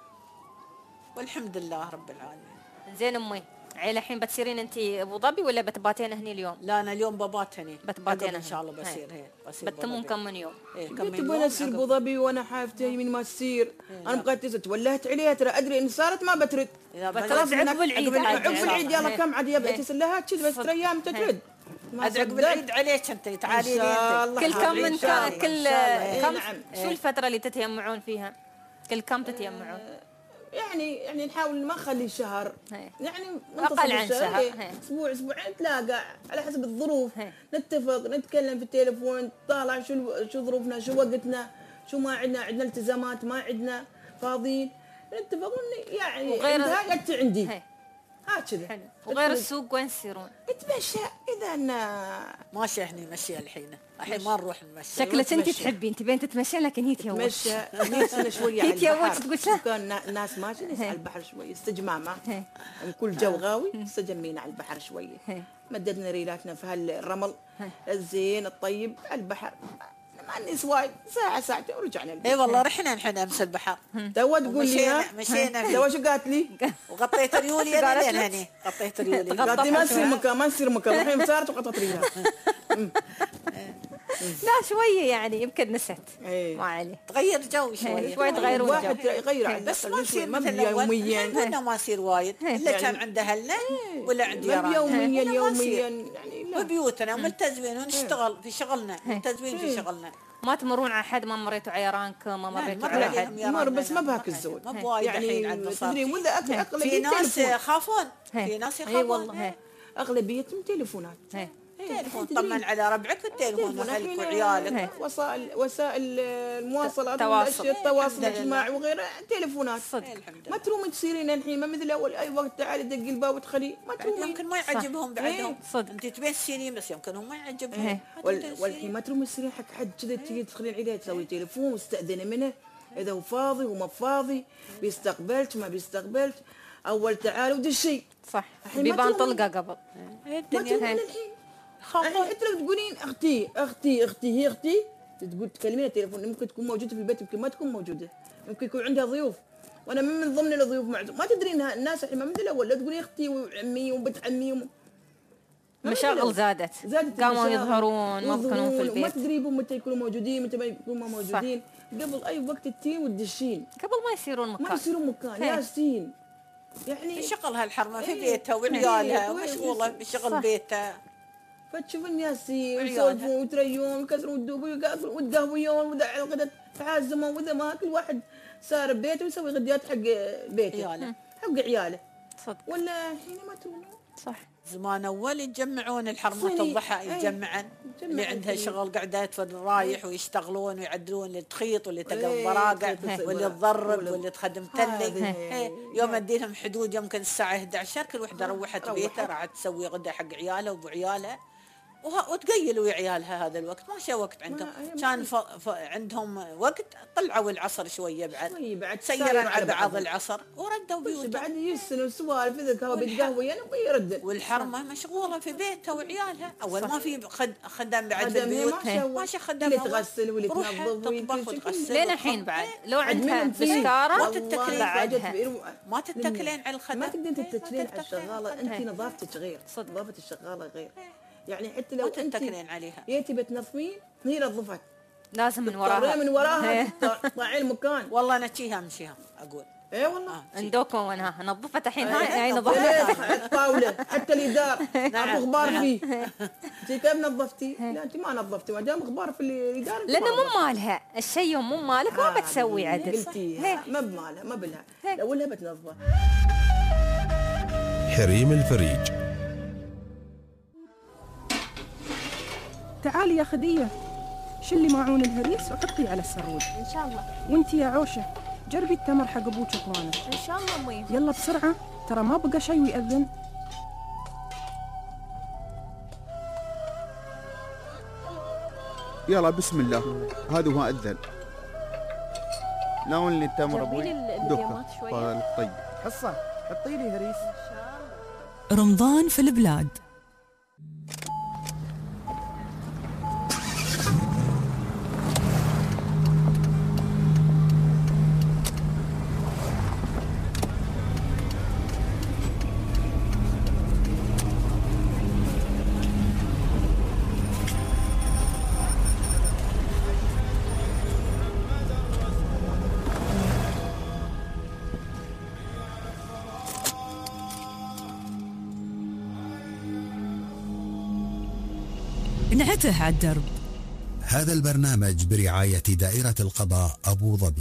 والحمد لله رب العالمين. زين امي، عيل الحين بتصيرين انت ابو ظبي ولا بتباتين هني اليوم؟ لا انا اليوم ببات هني، بتباتين ان شاء الله بصير هي بصير بتمون كم من يوم؟ إيه قلت ابغى اصير ابو ظبي وانا حافتها يمين ما تصير. انا بقيت تولهت عليها، ترى ادري ان صارت ما بترد. بترد عقب العيد. عقب العيد يلا كم عاد يبي اتصل لها كذا بس ثلاث ايام تترد. عقب العيد عليك انت، تعالي لي كل كم من كل كم شو الفترة اللي تتجمعون فيها؟ كل كم تتجمعون؟ يعني يعني نحاول ما نخلي شهر، يعني اقل عن شهر، اسبوع اسبوعين نتلاقى على حسب الظروف. نتفق نتكلم في التليفون، طالع شو شو ظروفنا، شو وقتنا، شو ما عندنا، عندنا التزامات ما عندنا، فاضيين نتفق يعني. وغير قعدت عندي هكذا. وغير السوق وين تسيرون؟ نتمشى اذا انا ماشي هني مشي الحين، الحين ما نروح نمشي. شكلك انت تحبين تبين تتمشين، لكن هي تيوش. تمشى نيسنا شويه على البحر. هي تيوش تقول كان الناس ماشي على البحر شويه استجمامه، كل جو غاوي استجمينا على البحر شويه، مددنا ريلاتنا في هالرمل الزين الطيب على البحر، ما نيس وايد، ساعه ساعتين ورجعنا البيت. اي والله رحنا الحين امس البحر، تو تقول لي مشينا تو شو قالت لي؟ وغطيت ريولي انا لين هني، غطيت ريولي. قالت لي ما نصير مكان ما نصير مكان، الحين صارت وقطت ريها. لا شويه يعني يمكن نست ما عليه، تغير جو شوي شوي تغيرون جو، واحد يغير بس ما يصير مثل يوميا، كنا ما يصير وايد الا كان عند اهلنا ولا عند يرانا يوميا يوميا يعني ببيوتنا وملتزمين ونشتغل في شغلنا، ملتزمين في شغلنا. ما تمرون على حد، ما مريتوا عيرانكم، ما مريتوا على حد؟ مر بس ما بهاك الزود، ما بوايد الحين عندنا صار. في ناس يخافون، في ناس يخافون والله، اغلبيتهم تليفونات. تليفون طمن على ربعك بالتليفون واهلك وعيالك، وسائل وسائل المواصلات والاشياء، التواصل الاجتماعي وغيره، تليفونات. ما ترومي تصيرين الحين ما مثل اول، اي وقت تعالي دق الباب وتدخلي ما ترومي. يمكن ما يعجبهم بعدهم، انت تبين تسيرين بس يمكن هم ما يعجبهم. والحين ما ترومي تصيرين حق حد كذا تجي تدخلين عليه تسوي تليفون واستاذني منه اذا هو فاضي وما فاضي، بيستقبلك ما بيستقبلك، اول تعالي ودشي. صح، بيبان طلقه قبل الدنيا الحين. الحين حتى لو تقولين اختي اختي اختي هي اختي، تقول تكلمينها تليفون، ممكن تكون موجوده في البيت يمكن ما تكون موجوده، ممكن يكون عندها ضيوف، وانا من ضمن الضيوف معزوم، ما تدرين الناس الحين ما مثل الاول، لا تقولي اختي وعمي وبنت عمي وم... مشاغل زادت، زادت قاموا يظهرون ما يكونون في البيت، ما تدريبهم متى يكونوا موجودين متى ما يكونوا موجودين. قبل اي وقت التين والدشين، قبل ما يصيرون مكان، ما يصيرون مكان ياسين، يعني شغلها الحرمه في بيتها وعيالها ومشغوله بشغل بيتها، فتشوف الناس يسولفون ويتريون ويكسرون ويدوبون ويتقهويون وذا على الغداء تعازمون وذا ما كل واحد صار ببيته ويسوي غديات حق بيته عياله حق عياله صدق ولا الحين ما تقولون صح. زمان اول يتجمعون الحرمات الضحى يتجمعن اللي عندها شغل قعدات رايح ويشتغلون ويعدلون اللي تخيط واللي تقل براقع واللي تضرب واللي تخدم تلي. يوم ادي لهم حدود يمكن الساعه إحدى عشر كل وحده روحت بيتها راحت تسوي غدا حق عيالها وابو عيالها وتقيل ويا عيالها. هذا الوقت ما شا وقت عندهم كان ف... ف... عندهم وقت طلعوا العصر شويه بعد شوي بعد سيروا على بعض العصر وردوا بيوتهم بعد يسنوا سوالف ذاك هو بيتقهوين ويردن والحرمه مشغوله في بيتها وعيالها. اول ما في خد... خدام بعد في البيوت ما شا خدام اللي تغسل واللي تنظف تطبخ وتغسل لين الحين بعد لو عندها بسكاره ما تتكلين بعدها ما تتكلين على الخدم ما تقدرين تتكلين على الشغاله. انت نظافتك غير نظافه الشغاله غير يعني حتى لو انت عليها جيتي بتنظفين هي نظفت لازم من وراها من وراها تطلعين المكان. والله نتشيها امشيها اقول اي والله آه. عندكم وانا نظفت الحين هاي هاي نظفتها الطاوله حتى الادار نعم. غبار نعم. فيه انت كيف نظفتي؟ لا انت ما نظفتي ما دام غبار في الادار لانه مو مالها الشيء مو مالك ما بتسوي عدل قلتي ما بمالها ما بلها لو لها بتنظفه. حريم الفريج. تعالي يا خدية شلي ماعون الهريس وحطيه على السرود ان شاء الله. وانتي يا عوشة جربي التمر حق ابوك واخوانه ان شاء الله امي. يلا بسرعة ترى ما بقى شيء ويأذن. يلا بسم الله هذا هو أذن. ناولني التمر ابوي دكه طيب حصة حطي لي هريس. رمضان في البلاد. انعته على الدرب. هذا البرنامج برعاية دائرة القضاء أبو ظبي.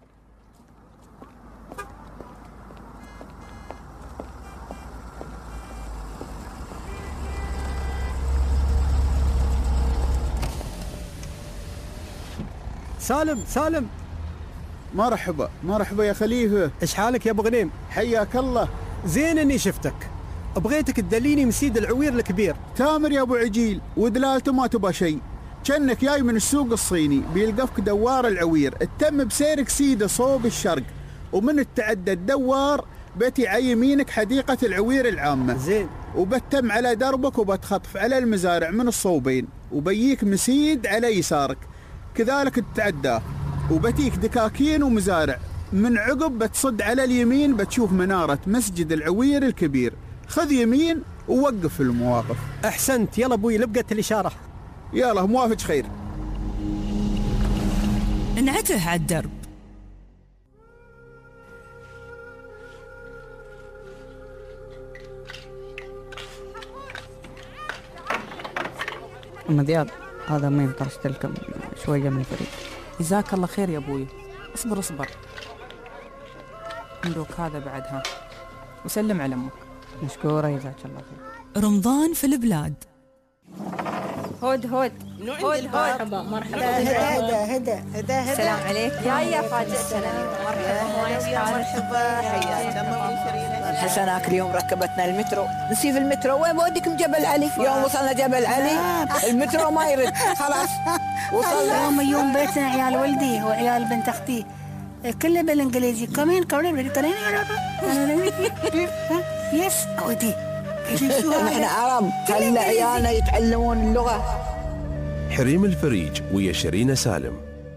سالم سالم مرحبا مرحبا يا خليفة. ايش حالك يا ابو غنيم؟ حياك الله. زين اني شفتك. بغيتك تدليني مسيد العوير الكبير. تامر يا ابو عجيل ودلالته ما تبى شيء. كأنك جاي من السوق الصيني بيلقفك دوار العوير التم بسيرك سيده صوب الشرق ومن التعدى الدوار بتي على يمينك حديقة العوير العامة. زين. وبتم على دربك وبتخطف على المزارع من الصوبين وبيك مسيد على يسارك كذلك تتعداه وبتيك دكاكين ومزارع. من عقب بتصد على اليمين بتشوف منارة مسجد العوير الكبير. خذ يمين ووقف في المواقف. احسنت يلا ابوي لبقت الاشاره. يلا موافق خير. انعته على الدرب. ام دياب هذا مين طرشت لكم شويه من الفريق. جزاك الله خير يا ابوي. اصبر اصبر عندك هذا بعدها وسلم على امك. مشكوره جزاك الله خير. رمضان في البلاد. هود هود هود مرحبا مرحبا. هدا هدا هدا هدا السلام عليك. يا يا فاجأتنا. مرحبا مرحبا حياك الله. حسناك اليوم ركبتنا المترو. نسيف المترو وين بوديكم جبل علي. يوم وصلنا جبل علي المترو ما يرد خلاص وصلنا. يوم يوم بيتنا عيال ولدي وعيال بنت اختي كله بالانجليزي. كمان كمان كمان يس اودي احنا عرب خلى عيالنا يتعلمون اللغه. حريم الفريج ويا شيرين سالم.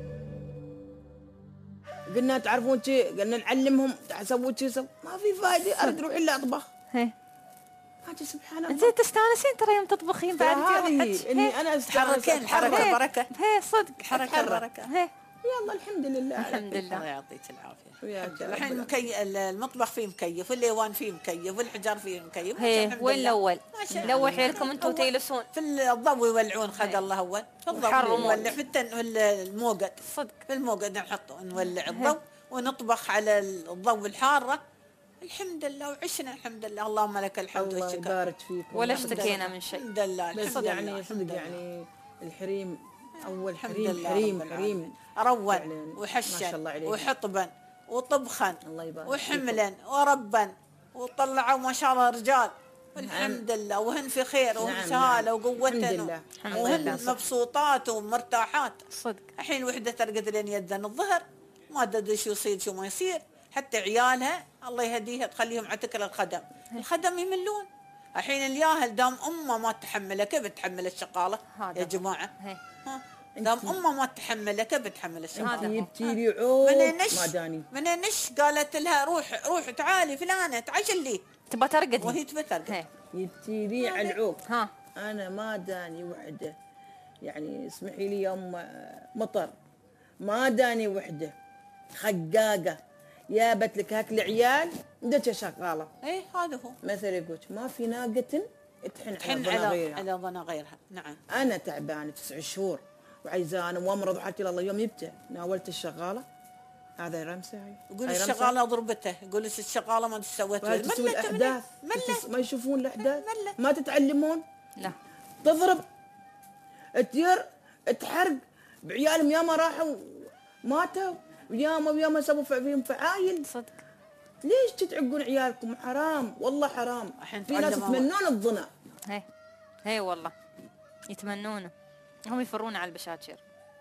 قلنا تعرفون شيء قلنا نعلمهم سووا شيء سو ما في فايده. ارد روح الا اطبخ. هي حاجه سبحان الله. زين تستانسين ترى يوم تطبخين بعد هذه اني انا حركه الحركه بركه. هي صدق حركه بركه. هي يلا الحمد لله. الحمد لله. الله يعطيك العافيه. وياك. الحين مكي... المطبخ فيه مكيف، والليوان فيه مكيف، والحجار فيه مكيف. هي وين الاول؟ الاول حيلكم انتم تجلسون في الضوء يولعون خد الله اول، في الضوء نولع في التن... في الموقد. صدق في الموقد نحطه نولع الضوء ونطبخ على الضوء الحاره. الحمد لله وعشنا الحمد لله، اللهم لك الحمد والشكر. الله يبارك فيك. ولا اشتكينا من شيء. الحمد لله. بس يعني صدق يعني الحريم اول حريم لله حريم حريم رون يعني وحشا وحطبا وطبخا وحملا وربا، وطلعوا ما شاء الله رجال والحمد لله، وهن في خير وسهاله وقوتنا وهن مبسوطات ومرتاحات صدق. الحين وحده ترقد لين يدن الظهر ما تدري شو يصير شو ما يصير، حتى عيالها الله يهديها تخليهم على تكل الخدم، الخدم يملون. الحين الياهل دام امه ما تحمله كيف تحمل الشقاله يا جماعه؟ ها دام امه ما تحمله كيف تحمل الشقاله؟ جبتي لي عود ما داني من نش قالت لها روح روح تعالي فلانه تعجل لي تبى ترقد وهي تبى ترقد. جبتي لي على العوق. ها انا ما داني وحده، يعني اسمحي لي يا ام مطر، ما داني وحده خقاقه جابت لك هاك العيال دتش شغاله. ايه هذا هو مثل يقول ما في ناقه تحن, تحن على غيرها على ظن غيرها. نعم انا تعبانه تسع شهور وعايزانه وامرض وحتى الله يوم يبتع ناولت الشغاله هذا رمسه هاي يقول الشغاله ضربته، يقول الشغاله ما سوت ملت الاحداث ما يشوفون الاحداث ما تتعلمون. لا تضرب تير تحرق بعيالهم ياما راحوا ماتوا وياما وياما سووا فيهم فعايل. صدق ليش تتعقون عيالكم؟ حرام والله حرام. في ناس يتمنون الظنا. هي هي والله يتمنونه، هم يفرون على البشاشير.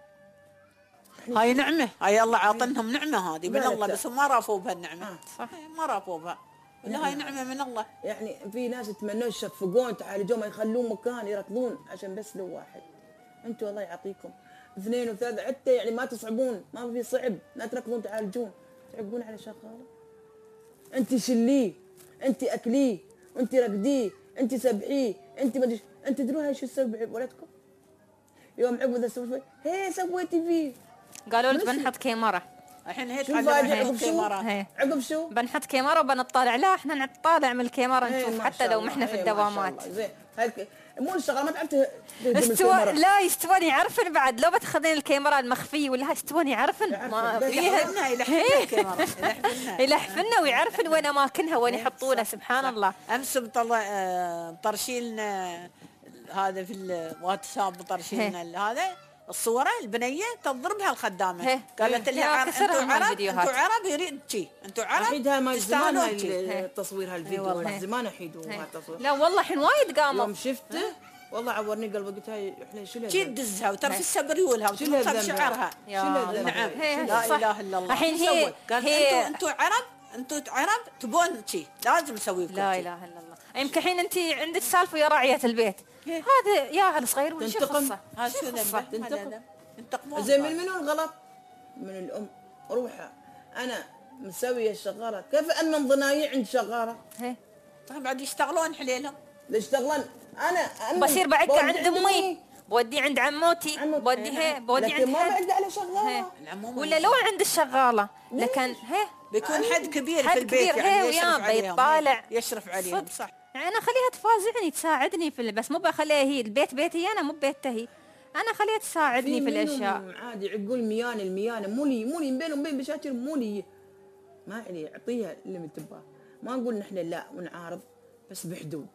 هاي نعمه، هاي الله عاطنهم نعمه هذه من الله، بس ما رافوا بهالنعمه. آه. صح ما رافوا بها، ولا هاي نعمه من الله. يعني في ناس يتمنون يشفقون تعالجون ما يخلون مكان يركضون عشان بس لو واحد. انتم الله يعطيكم اثنين وثلاثه حتى يعني ما تصعبون، ما في صعب، لا تركضون تعالجون، تعقون على شغاله. انت شليه، انت اكليه، انت رقديه، انت سبحيه، انت ما ادري انت تدرون هاي شو تسوي بولدكم؟ يوم عقب اذا سويت هي سويتي فيه قالوا لك بنحط كاميرا. الحين هيك عقب كاميرا عقب شو؟ بنحط كاميرا وبنطالع. لا احنا نطالع من الكاميرا نشوف حتى لو احنا في الدوامات. زين مو الشغله ما تعرف استوى. لا يستوون يعرفن بعد لو بتاخذين الكاميرا المخفيه ولا هاي يستوون يعرفن ما فيها يلحفنا الكاميرا يلحفنا ويعرفن وين اماكنها وين يحطونها. سبحان الله. امس مطلع مطرشين هذا في الواتساب مطرشين هذا الصورة البنية تضربها الخدامة قالت لها انتوا عرب انتوا عرب يريد شي انتوا عرب احيدها ما زمان هاي التصوير هالفيديو زمان احيدوا هالتصوير. لا والله الحين وايد قاموا. يوم شفته والله عورني قلبي قلت هاي احنا شو لها شي تدزها وترى في السبريولها وتنصب شعرها. نعم لا اله الا الله. الحين هي قالت انتوا انتوا عرب انتوا عرب تبون شي لازم نسوي لكم. لا اله الا الله. يمكن الحين انت عندك سالفه يا راعيه البيت هذا ياهل صغير ولا شو قصه؟ هذا شو ذنبه؟ تنتقم تنتقمون. زين من منو الغلط؟ من الام. روحها انا مسويه الشغاله كيف امن ضنايع عند شغاله؟ هي طيب بعد يشتغلون حليلهم. يشتغلون انا بصير بعد عند امي بودي عند عموتي بودي هي بودي عند لكن ما بعد على شغاله ولا لو عند الشغاله لكن هي بيكون حد كبير حد في البيت كبير يعني يشرف عليهم يطالع يشرف عليهم. صح يعني انا خليها تفازعني تساعدني في بس مو بخليها هي البيت بيتي انا مو ببيتها هي. انا خليها تساعدني في, في الاشياء عادي. عقول ميان الميان مو لي مو لي بينهم بين بشاكر مو لي ما علي اعطيها اللي تبغاه. ما نقول نحن لا ونعارض بس بحدود.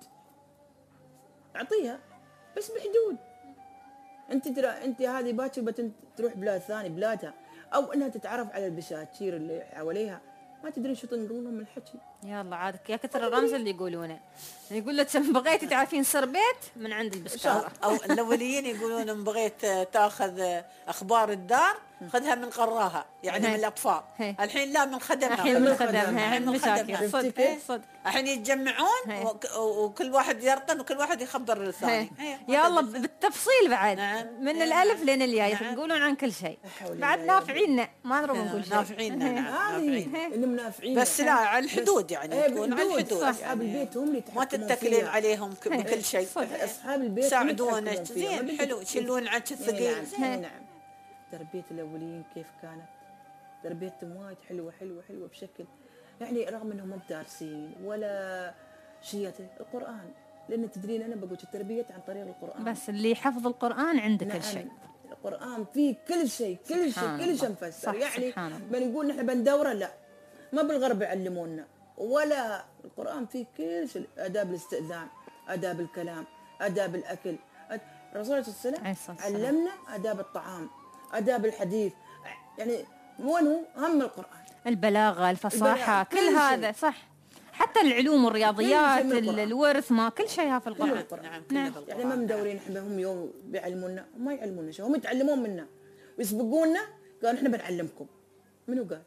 اعطيها بس بحدود. انت ترى انت هذه باكر بتروح بلاد ثاني بلادها او انها تتعرف على البشاكير اللي حواليها ما تدري شو تنقول لهم الحكي. يلا عادك يا كثر الرمز اللي يقولونه. يقول له بغيتي تعرفين سر بيت من عند البشكاره. او الاوليين يقولون بغيت تاخذ اخبار الدار خذها من قراها يعني من الاطفال. الحين لا من خدمها. الحين من خدمها. الحين من خدمها. صدق صدق. الحين يتجمعون وكل واحد يرطن وكل واحد يخبر الثاني. يلا بالتفصيل بعد من الالف لين الياء يقولون عن كل شيء. بعد نافعيننا ما نروح نقول شيء. نافعيننا نافعين اللي منافعين بس لا على الحدود يعني تكون على الحدود. اصحاب البيت هم اللي ما تتكلين عليهم بكل شيء. اصحاب البيت يساعدونا زين حلو يشيلون عنك الثقيل. نعم تربية الأولين كيف كانت، تربيتهم وايد حلوة حلوة حلوة بشكل يعني رغم أنهم مو دارسين ولا شيء القرآن، لأن تدرين أنا بقول التربية عن طريق القرآن. بس اللي حفظ القرآن عنده نعم. كل شيء. القرآن فيه كل شيء كل شيء كل شيء مفسر. يعني بنقول نحن بندوره لا، ما بالغرب يعلمونا، ولا القرآن فيه كل شيء، آداب الاستئذان، آداب الكلام، آداب الأكل. الرسول صلى الله عليه وسلم علمنا آداب الطعام، آداب الحديث، يعني وين هو هم القرآن، البلاغة، الفصاحة، كل, كل هذا صح. حتى العلوم والرياضيات، الورث، ما كل شيء في القرآن. القرآن. نعم. نعم. يعني ما مدورين احنا هم يوم بيعلمونا، ما يعلمونا شيء، هم يتعلمون منا ويسبقونا، قالوا احنا بنعلمكم. منو قال؟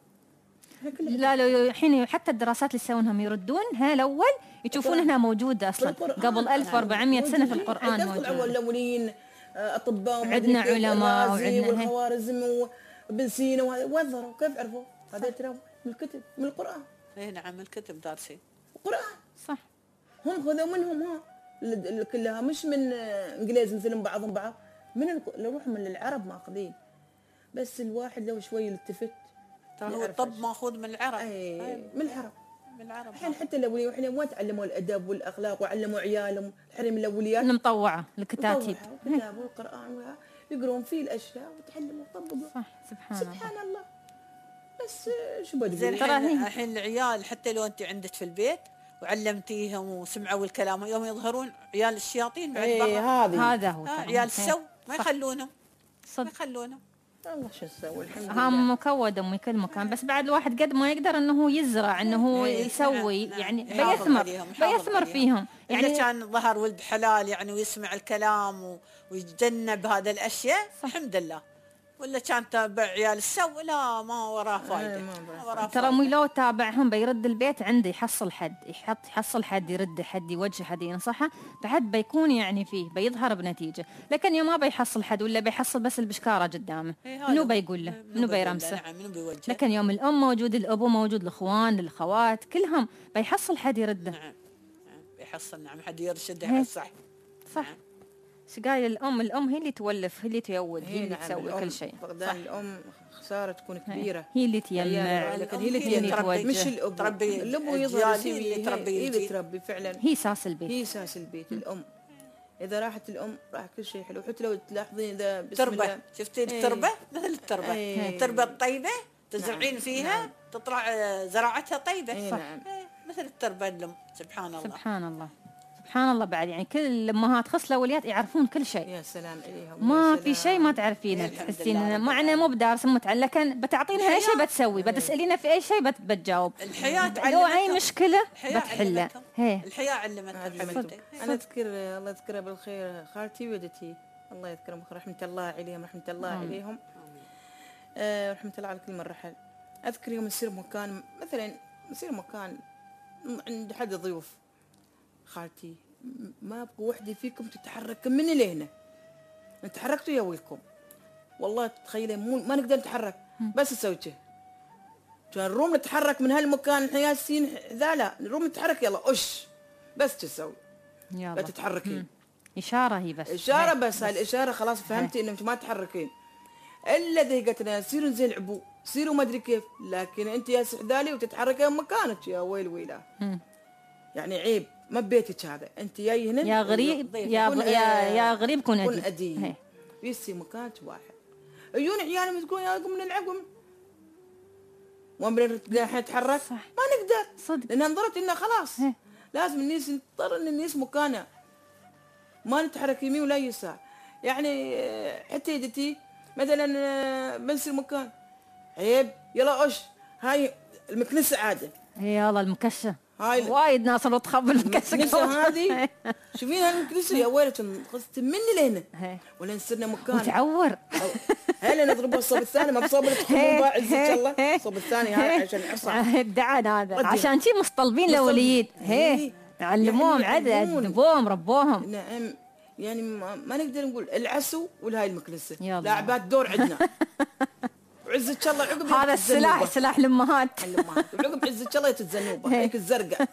لا لا الحين حتى الدراسات اللي يسوونهم يردون ها الاول يشوفون هنا موجوده اصلا قبل ألف وأربعمية سنه في القرآن موجود. الاولين اطباء عندنا علماء وعندنا والخوارزم وابن سينا وظهروا كيف عرفوا؟ هذا ترى من الكتب من القرآن. اي نعم الكتب دارسين القرآن صح. هم خذوا منهم ها كلها مش من انجليز مثلهم بعضهم بعض، من الروح من العرب ماخذين. بس الواحد لو شوي يلتفت ترى هو الطب ماخوذ من العرب. اي من العرب من العرب. الحين حتى الاولين احنا ما تعلموا الادب والاخلاق وعلموا عيالهم الحريم الاوليات مطوعه الكتاتيب كتاب والقرآن يقرون فيه الاشياء وتعلموا وطبقوا. صح سبحان, سبحان الله. الله بس شو بتقول؟ زين الحين الحين العيال حتى لو انت عندك في البيت وعلمتيهم وسمعوا الكلام يوم يظهرون عيال الشياطين بعد برا هذه هذا هو عيال السو ما يخلونهم ما يخلونهم. الله شو نسوي الحمد لله. هم مكودة من كل مكان، بس بعد الواحد قد ما يقدر انه يزرع انه يسوي يعني بيثمر بيثمر فيهم. يعني إذا كان ظهر ولد حلال يعني ويسمع الكلام ويتجنب هذا الاشياء الحمد لله، ولا كان تابع عيال السو لا ما وراه فايده. ترى مو لو تابعهم بيرد البيت عنده يحصل حد يحط يحصل حد يرد حد يوجه حد ينصحه، بعد بيكون يعني فيه بيظهر بنتيجه. لكن يوم ما بيحصل حد ولا بيحصل بس البشكاره قدامه منو بيقول له منو بيرمسه. لكن يوم الام موجود الابو موجود الاخوان الاخوات كلهم بيحصل حد يرده. نعم بيحصل نعم حد يرشده على الصح صح. شقايل الام الام هي اللي تولف هي اللي تيود هي, هي اللي تسوي كل شيء. فقدان الام خساره تكون كبيره. هي اللي تيمع لكن هي اللي تربي مش الاب. تربي الاب يظهر هي تربي هي تربي فعلا. هي اساس البيت هي اساس البيت. الام اذا راحت الام راح كل شيء حلو. حتى لو تلاحظين اذا بسم تربة الله شفتي التربه مثل التربه ايه. التربه الطيبه تزرعين نعم. فيها نعم. تطلع زراعتها طيبه ايه صح نعم. ايه. مثل التربه الام سبحان الله سبحان الله سبحان الله. بعد يعني كل الامهات خص الاوليات يعرفون كل شيء. يا سلام عليهم ما في شيء ما تعرفينه تحسين معنا مو بدارس متعلم، لكن بتعطينها اي شيء بتسوي، بتسالينها في اي شيء بتجاوب. الحياه لو اي مشكله بتحلها. الحياه علمتها. انا اذكر الله يذكرها بالخير خالتي وجدتي الله يذكرهم رحمه الله عليهم رحمه الله آه. عليهم آه رحمه الله على كل من رحل. اذكر يوم نصير مكان مثلا نصير مكان عند حد ضيوف خالتي ما ابغى وحده فيكم تتحرك من لهنا، ان تحركتوا يا ويلكم والله تخيلين مو ما نقدر نتحرك بس نسوي كذا. كان نروم نتحرك من هالمكان احنا ياسين ذا لا نروم نتحرك يلا اش بس تسوي لا تتحركين. اشاره هي بس اشاره بس هالاشاره خلاص فهمتي انك ما تتحركين. الا ذي قالت لنا سيروا زين العبوا سيروا ما ادري كيف، لكن انت يا سحدالي وتتحركين مكانك يا ويل ويلا. يعني عيب ما ببيتك هذا انت جاي هنا يا غريب يا ب... يا يا غريب كون كون ادي يسي مكانك واحد. عيون عيالهم تقولون يا قم نلعبهم ما بنقدر نتحرك ما نقدر صدق لان نظرت انه خلاص هي. لازم الناس نضطر ان الناس مكانه ما نتحرك يمين ولا يسار. يعني حتى يدتي مثلا بنصير مكان عيب يلا اش هاي المكنسه عاده يلا المكشه هاي وايد ناس لو تخبل المكنسه هذه شوفين هالمكنسه يا ويلك خذت مني لهنا ولا نصيرنا مكان وتعور هلا نضربها الصوب الثاني ما بصوب تخبون عزك الله الصوب الثاني هاي عشان العصا الدعان هذا عشان شي مصطلبين الاوليين هي علموهم عدل ادبوهم ربوهم. نعم يعني ما نقدر نقول العسو ولا هاي المكنسه لاعبات دور عندنا وعزك الله عقب هذا السلاح سلاح الامهات الامهات وعقب عزك الله يتزنوبه هيك الزرقاء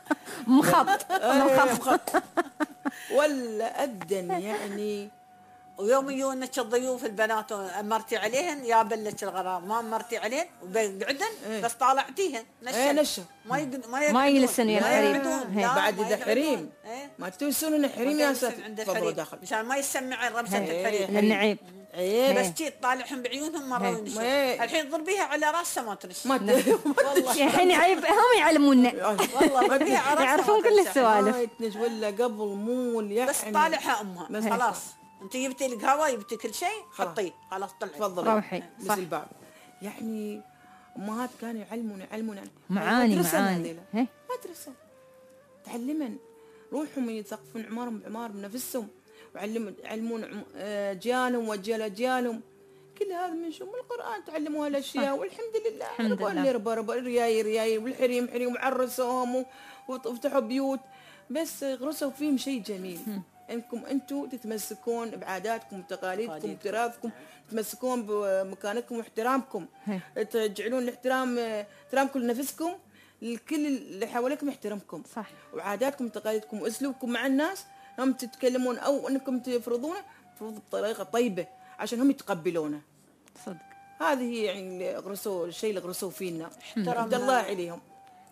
مخط مخط ولا أدن يعني ويوم يجونك الضيوف البنات امرتي عليهن يا بلك الغرام ما امرتي عليهن وبيقعدن إيه. بس طالعتيهن ايه نشا ما يقد ما, ما يجلسن يا الحريم بعد اذا حريم إيه. ما تنسون حريم يا ساتر تفضلوا داخل مشان ما يسمع رمسه الحريم لان عيب ايه بس جيت طالعهم بعيونهم مره وينشوا الحين ضربيها على راسها ما تنش ما والله الحين عيب هم يعلمونا والله ضربيها على راسها يعرفون كل السوالف ما يتنش ولا قبل مول يعني بس طالعها امها خلاص انت جبتي القهوه جبتي كل شيء حطيه خلاص طلعي تفضلي روحي بس الباب يعني امهات كانوا يعلمون يعلمون معاني معاني مدرسه تعلمن روحهم يثقفون عمارهم بعمار بنفسهم وعلموا يعلمون اجيالهم واجيال اجيالهم كل هذا من شو من القران تعلموا هالاشياء والحمد لله الحمد لله اللي ربا ربا رياي رياي والحريم حريم وعرسوهم وفتحوا بيوت بس غرسوا فيهم شيء جميل انكم انتم تتمسكون بعاداتكم وتقاليدكم وتراثكم تتمسكون بمكانتكم واحترامكم تجعلون الاحترام احترامكم لنفسكم الكل اللي حواليكم يحترمكم صح وعاداتكم وتقاليدكم واسلوبكم مع الناس هم تتكلمون او انكم تفرضونه تفرض بطريقه طيبه عشان هم يتقبلونه صدق هذه يعني اللي غرسوا الشيء اللي غرسوا فينا احترام الله عليهم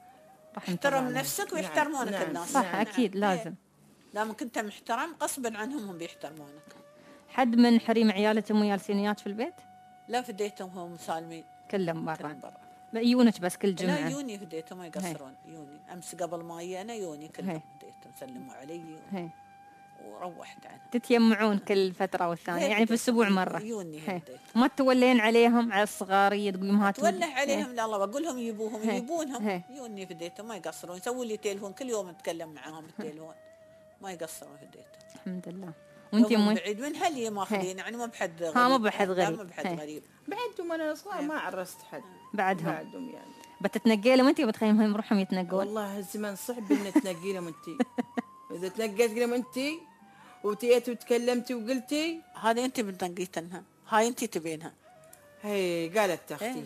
احترم نفسك ويحترمونك نعم. الناس صح اكيد لازم دام كنت محترم غصبا عنهم هم بيحترمونك حد من حريم عيالتهم ويالسينيات في البيت؟ لا فديتهم هم سالمين كلهم برا يونك بس كل جمعه لا يوني فديتهم ما يقصرون يوني امس قبل ما اجي انا يوني كلهم فديتهم سلموا علي و... وروحت عنهم تتجمعون كل فتره والثانيه يعني في الاسبوع مره يوني ما تولين عليهم على الصغاريه تقول ما تولى عليهم لا الله بقول لهم يجيبوهم يجيبونهم يوني فديتهم ما يقصرون يسووا لي تليفون كل يوم اتكلم معاهم بالتليفون ما يقصرون فديتهم الحمد لله وانت مو بعيد من هلي ماخذين يعني ما بحد غريب ها ما بحد غريب ما بحد غريب بعدهم انا صغار ما عرست حد بعدهم بعدهم يعني بتتنقي لهم انت وبتخليهم يروحهم يتنقون والله هالزمان صعب ان تنقي لهم انت اذا تنقيت لهم انت وتيتي وتكلمتي وقلتي هذه انت بتنقيتنها هاي انت تبينها هي قالت اختي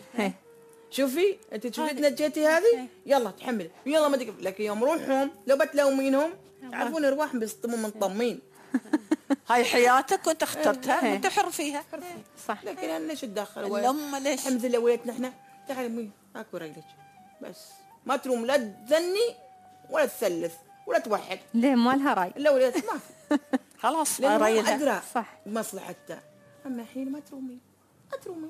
شوفي انت تشوفي تنجيتي هذه يلا تحمل يلا ما تقف لكن يوم روحهم لو بتلومينهم يعرفون ارواحهم بيصطمون منطمين هاي حياتك وانت اخترتها وانت حر فيها صح لكن انا ليش اتدخل الام ليش الحمد لله وليتنا احنا تعالي مين اكو رجلك بس ما تروم لا تزني ولا تثلث ولا توحد ليه ما لها راي لا وليت ما خلاص رايها ادرى صح بمصلحتها اما الحين ما ترومي ما ترومي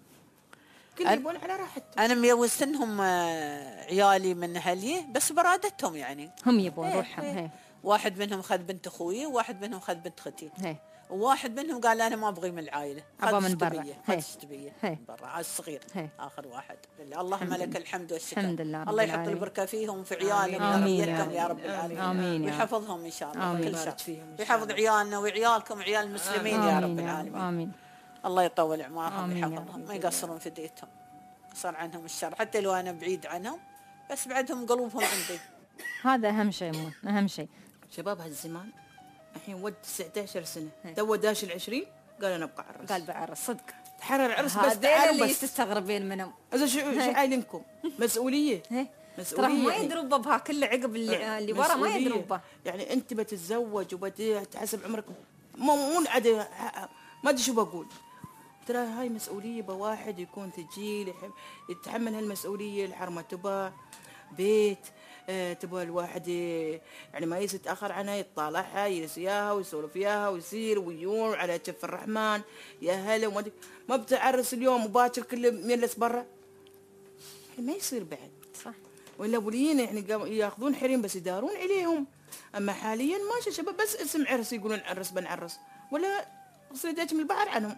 كل يبون على راحتهم انا ميوزتنهم عيالي من اهلي بس برادتهم يعني هم يبون روحهم هي. واحد منهم خذ بنت اخوي وواحد منهم خذ بنت اختي وواحد منهم قال انا ما ابغي من العائله ابغى من برا خذ اشتبيه من برا على الصغير اخر واحد اللهم لك الحمد والشكر الحمد لله الله يحط البركه فيهم في عيالهم وذريتهم يا رب العالمين امين ويحفظهم ان شاء الله كل شر ويحفظ عيالنا وعيالكم وعيال المسلمين يا رب العالمين امين الله يطول عمرهم ويحفظهم ما يقصرون في ديتهم صار عنهم الشر حتى لو انا بعيد عنهم بس بعدهم قلوبهم عندي هذا اهم شيء مو اهم شيء شباب هالزمان الحين ود تسعة عشر سنه تو داش العشرين قال انا ابقى عرس قال بعرس صدق تحرر عرس بس تعالوا اللي تستغربين منهم اذا شو شو عايلينكم مسؤوليه مسؤوليه ترى ما يدروا بها كل عقب اللي اللي ورا ما يدروا بها يعني انت بتتزوج وبتحسب عمرك مو مو عاد ما ادري شو بقول ترى هاي مسؤوليه بواحد يكون ثقيل يتحمل هالمسؤوليه الحرمه تبى بيت آه تبغى الواحد يعني ما يتاخر عنها يطالعها يجلس وياها ويسولف وياها ويصير ويون على كف الرحمن يا هلا وما ما بتعرس اليوم وباكر كله ميلس برا ما يصير بعد صح ولا وليين يعني ياخذون حريم بس يدارون عليهم اما حاليا ماشي شباب بس اسم عرس يقولون عرس بنعرس ولا صيدات من البحر عنهم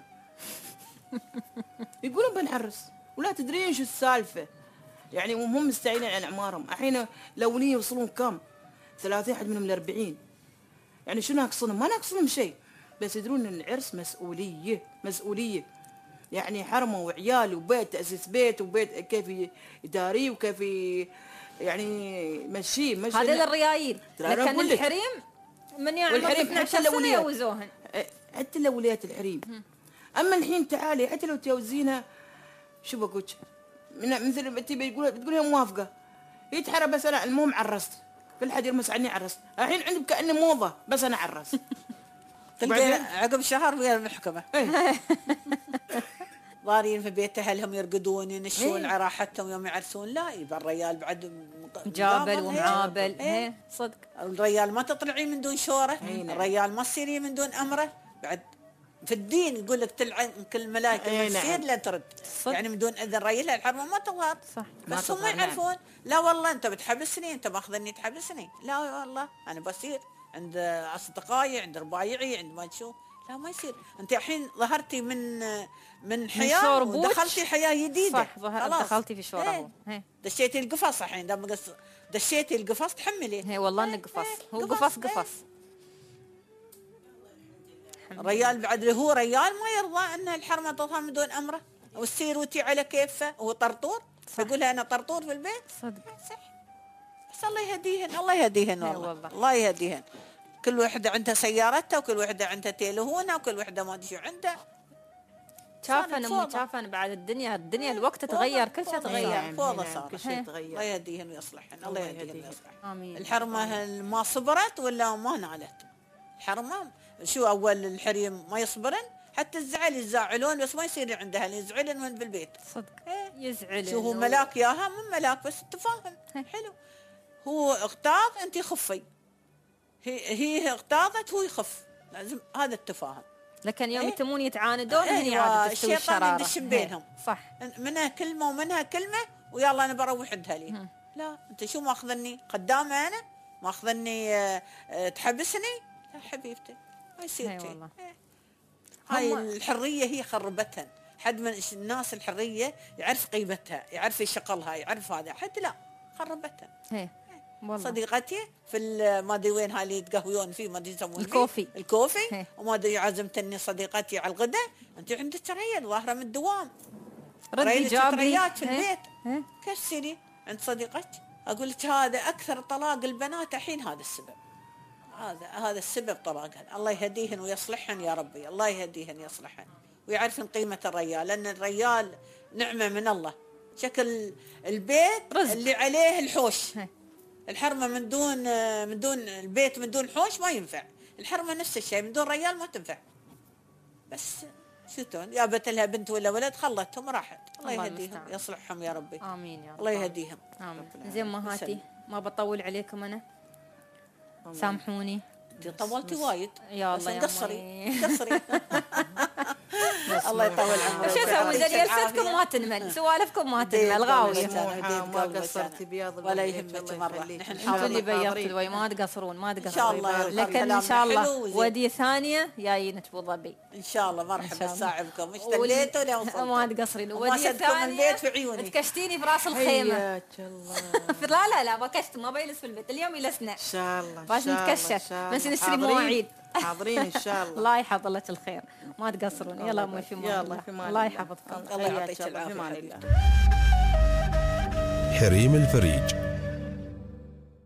يقولون بنعرس ولا تدرين شو السالفه يعني هم مستعينين عن اعمارهم الحين الاولين يوصلون كم ثلاثين حد منهم لأربعين يعني شو ناقصهم ما ناقصهم شيء بس يدرون ان العرس مسؤوليه مسؤوليه يعني حرمه وعيال وبيت تاسيس بيت وبيت كيف يداريه وكيف يعني مشيه مشي هذول الريايل لكن الحريم من يعمل اثنا عشر سنه يوزوهن حتى الاوليات الحريم اما الحين تعالي حتى لو تجوزينها شو بقول من مثل تبي تقول بتقولها موافقه يتحرى بس انا المهم عرست كل حد يرمس عني عرست الحين عندي كأنه موضه بس انا عرست تلقى عقب شهر ويا المحكمة ضارين في بيت أهلهم يرقدون ينشون على راحتهم يوم يعرسون. لا يبقى الريال بعد جابل ومعابل. ايه صدق. الريال ما تطلعين من دون شورة. الريال ما تصيرين من دون أمره. بعد في الدين يقول لك تلعن كل الملائكة تصير لا ترد. يعني من دون إذن ريالها الحرمة ما تظهر. صح. بس هم ما يعرفون. لا والله أنت بتحبسني، أنت ماخذني تحبسني. لا والله أنا بصير عند أصدقائي، عند ربايعي، عند ما تشوف. لا ما يصير. أنت الحين ظهرتي من من حياة ودخلتي حياة جديدة. صح. دخلتي في شوربه. ايه. دشيتي القفص الحين دام دشيتي القفص تحملي. هي والله انه قفص. هو قفص قفص. الريال بعد اللي هو ريال ما يرضى ان الحرمه تظهر من دون امره وتصير وتي على كيفه وهو طرطور. يقول انا طرطور في البيت. صدق. صح. بس الله يهديهن، الله يهديهن والله. الله يهديهن. كل وحده عندها سيارتها وكل وحده عندها تليفونها وكل وحده ما ادري شو عندها. شافن امي شافن بعد الدنيا الدنيا الوقت تغير، كل شيء تغير. فوضى صار. كل شيء تغير. الله يهديهن ويصلحهن. الله يهديهن ويصلحهن. امين. الحرمه ما صبرت ولا ما نالت. الحرمه شو اول الحريم ما يصبرن حتى الزعل يزعلون بس ما يصير عندها يزعلن من بالبيت. صدق. يزعلن. شو هو ملاك ياها من ملاك بس تفاهم. حلو. هو اغتاظ انت خفي. هي هي اغتاظت هو يخف. لازم هذا التفاهم. لكن يوم يتمون يتعاندون هني عاد تستوي الشراره. الشيطان يدش بينهم. صح. منها كلمه ومنها كلمه ويلا انا بروح عندها لي. لا انت شو ماخذني قدامه انا ماخذني اه اه تحبسني. لا حبيبتي ما يصير شيء. هاي الحريه هي خربتها. حد من الناس الحريه يعرف قيمتها، يعرف يشغلها، يعرف هذا. حد لا خربتها. والله. صديقتي في ما ادري وين هاي اللي يتقهوون فيه ما ادري يسمون الكوفي. الكوفي وما ادري عزمتني صديقتي على الغداء. انت عندك ريال ظاهره من الدوام. ردي جابي في البيت. كيف تصيري عند صديقتك؟ اقول لك هذا اكثر طلاق البنات الحين هذا السبب. هذا هذا السبب طلاقهن. الله يهديهن ويصلحهن يا ربي. الله يهديهن ويصلحهن ويعرفن قيمه الريال لان الريال نعمه من الله. شكل البيت رزق. اللي عليه الحوش. هي. الحرمه من دون من دون البيت من دون حوش ما ينفع. الحرمه نفس الشيء من دون ريال ما تنفع. بس شو تون جابت لها بنت ولا ولد خلتهم راحت. الله, الله يهديهم يصلحهم يا ربي. امين يا رب. الله يهديهم. امين. زين امهاتي ما بطول عليكم انا. سامحوني. طولتي وايد. يا الله يا قصري قصري. الله يطول عمرك. شو اسوي جلستكم ما تنمل، سوالفكم ما تنمل غاويه. ما قصرتي بياض ولا يهمك مره. نحن انتم اللي بيضتوا الوي ما تقصرون ما تقصرون. ان شاء الله. لكن ان شاء الله وديه ثانيه جايين ابو ظبي. ان شاء الله مرحبا ساعبكم. اشتليتوا لي وصلتوا. ما تقصرين. وديه ثانيه البيت في عيوني. تكشتيني في راس الخيمه. حياك الله. لا لا لا ما كشت ما بيلس في البيت اليوم يلسنا. ان شاء الله. باش نتكشف بس نشتري مواعيد. حاضرين ان شاء الله. الله يحفظ لك الخير ما تقصرون. يلا امي في مان الله. الله يحفظكم. الله يعطيك العافيه. حريم الفريج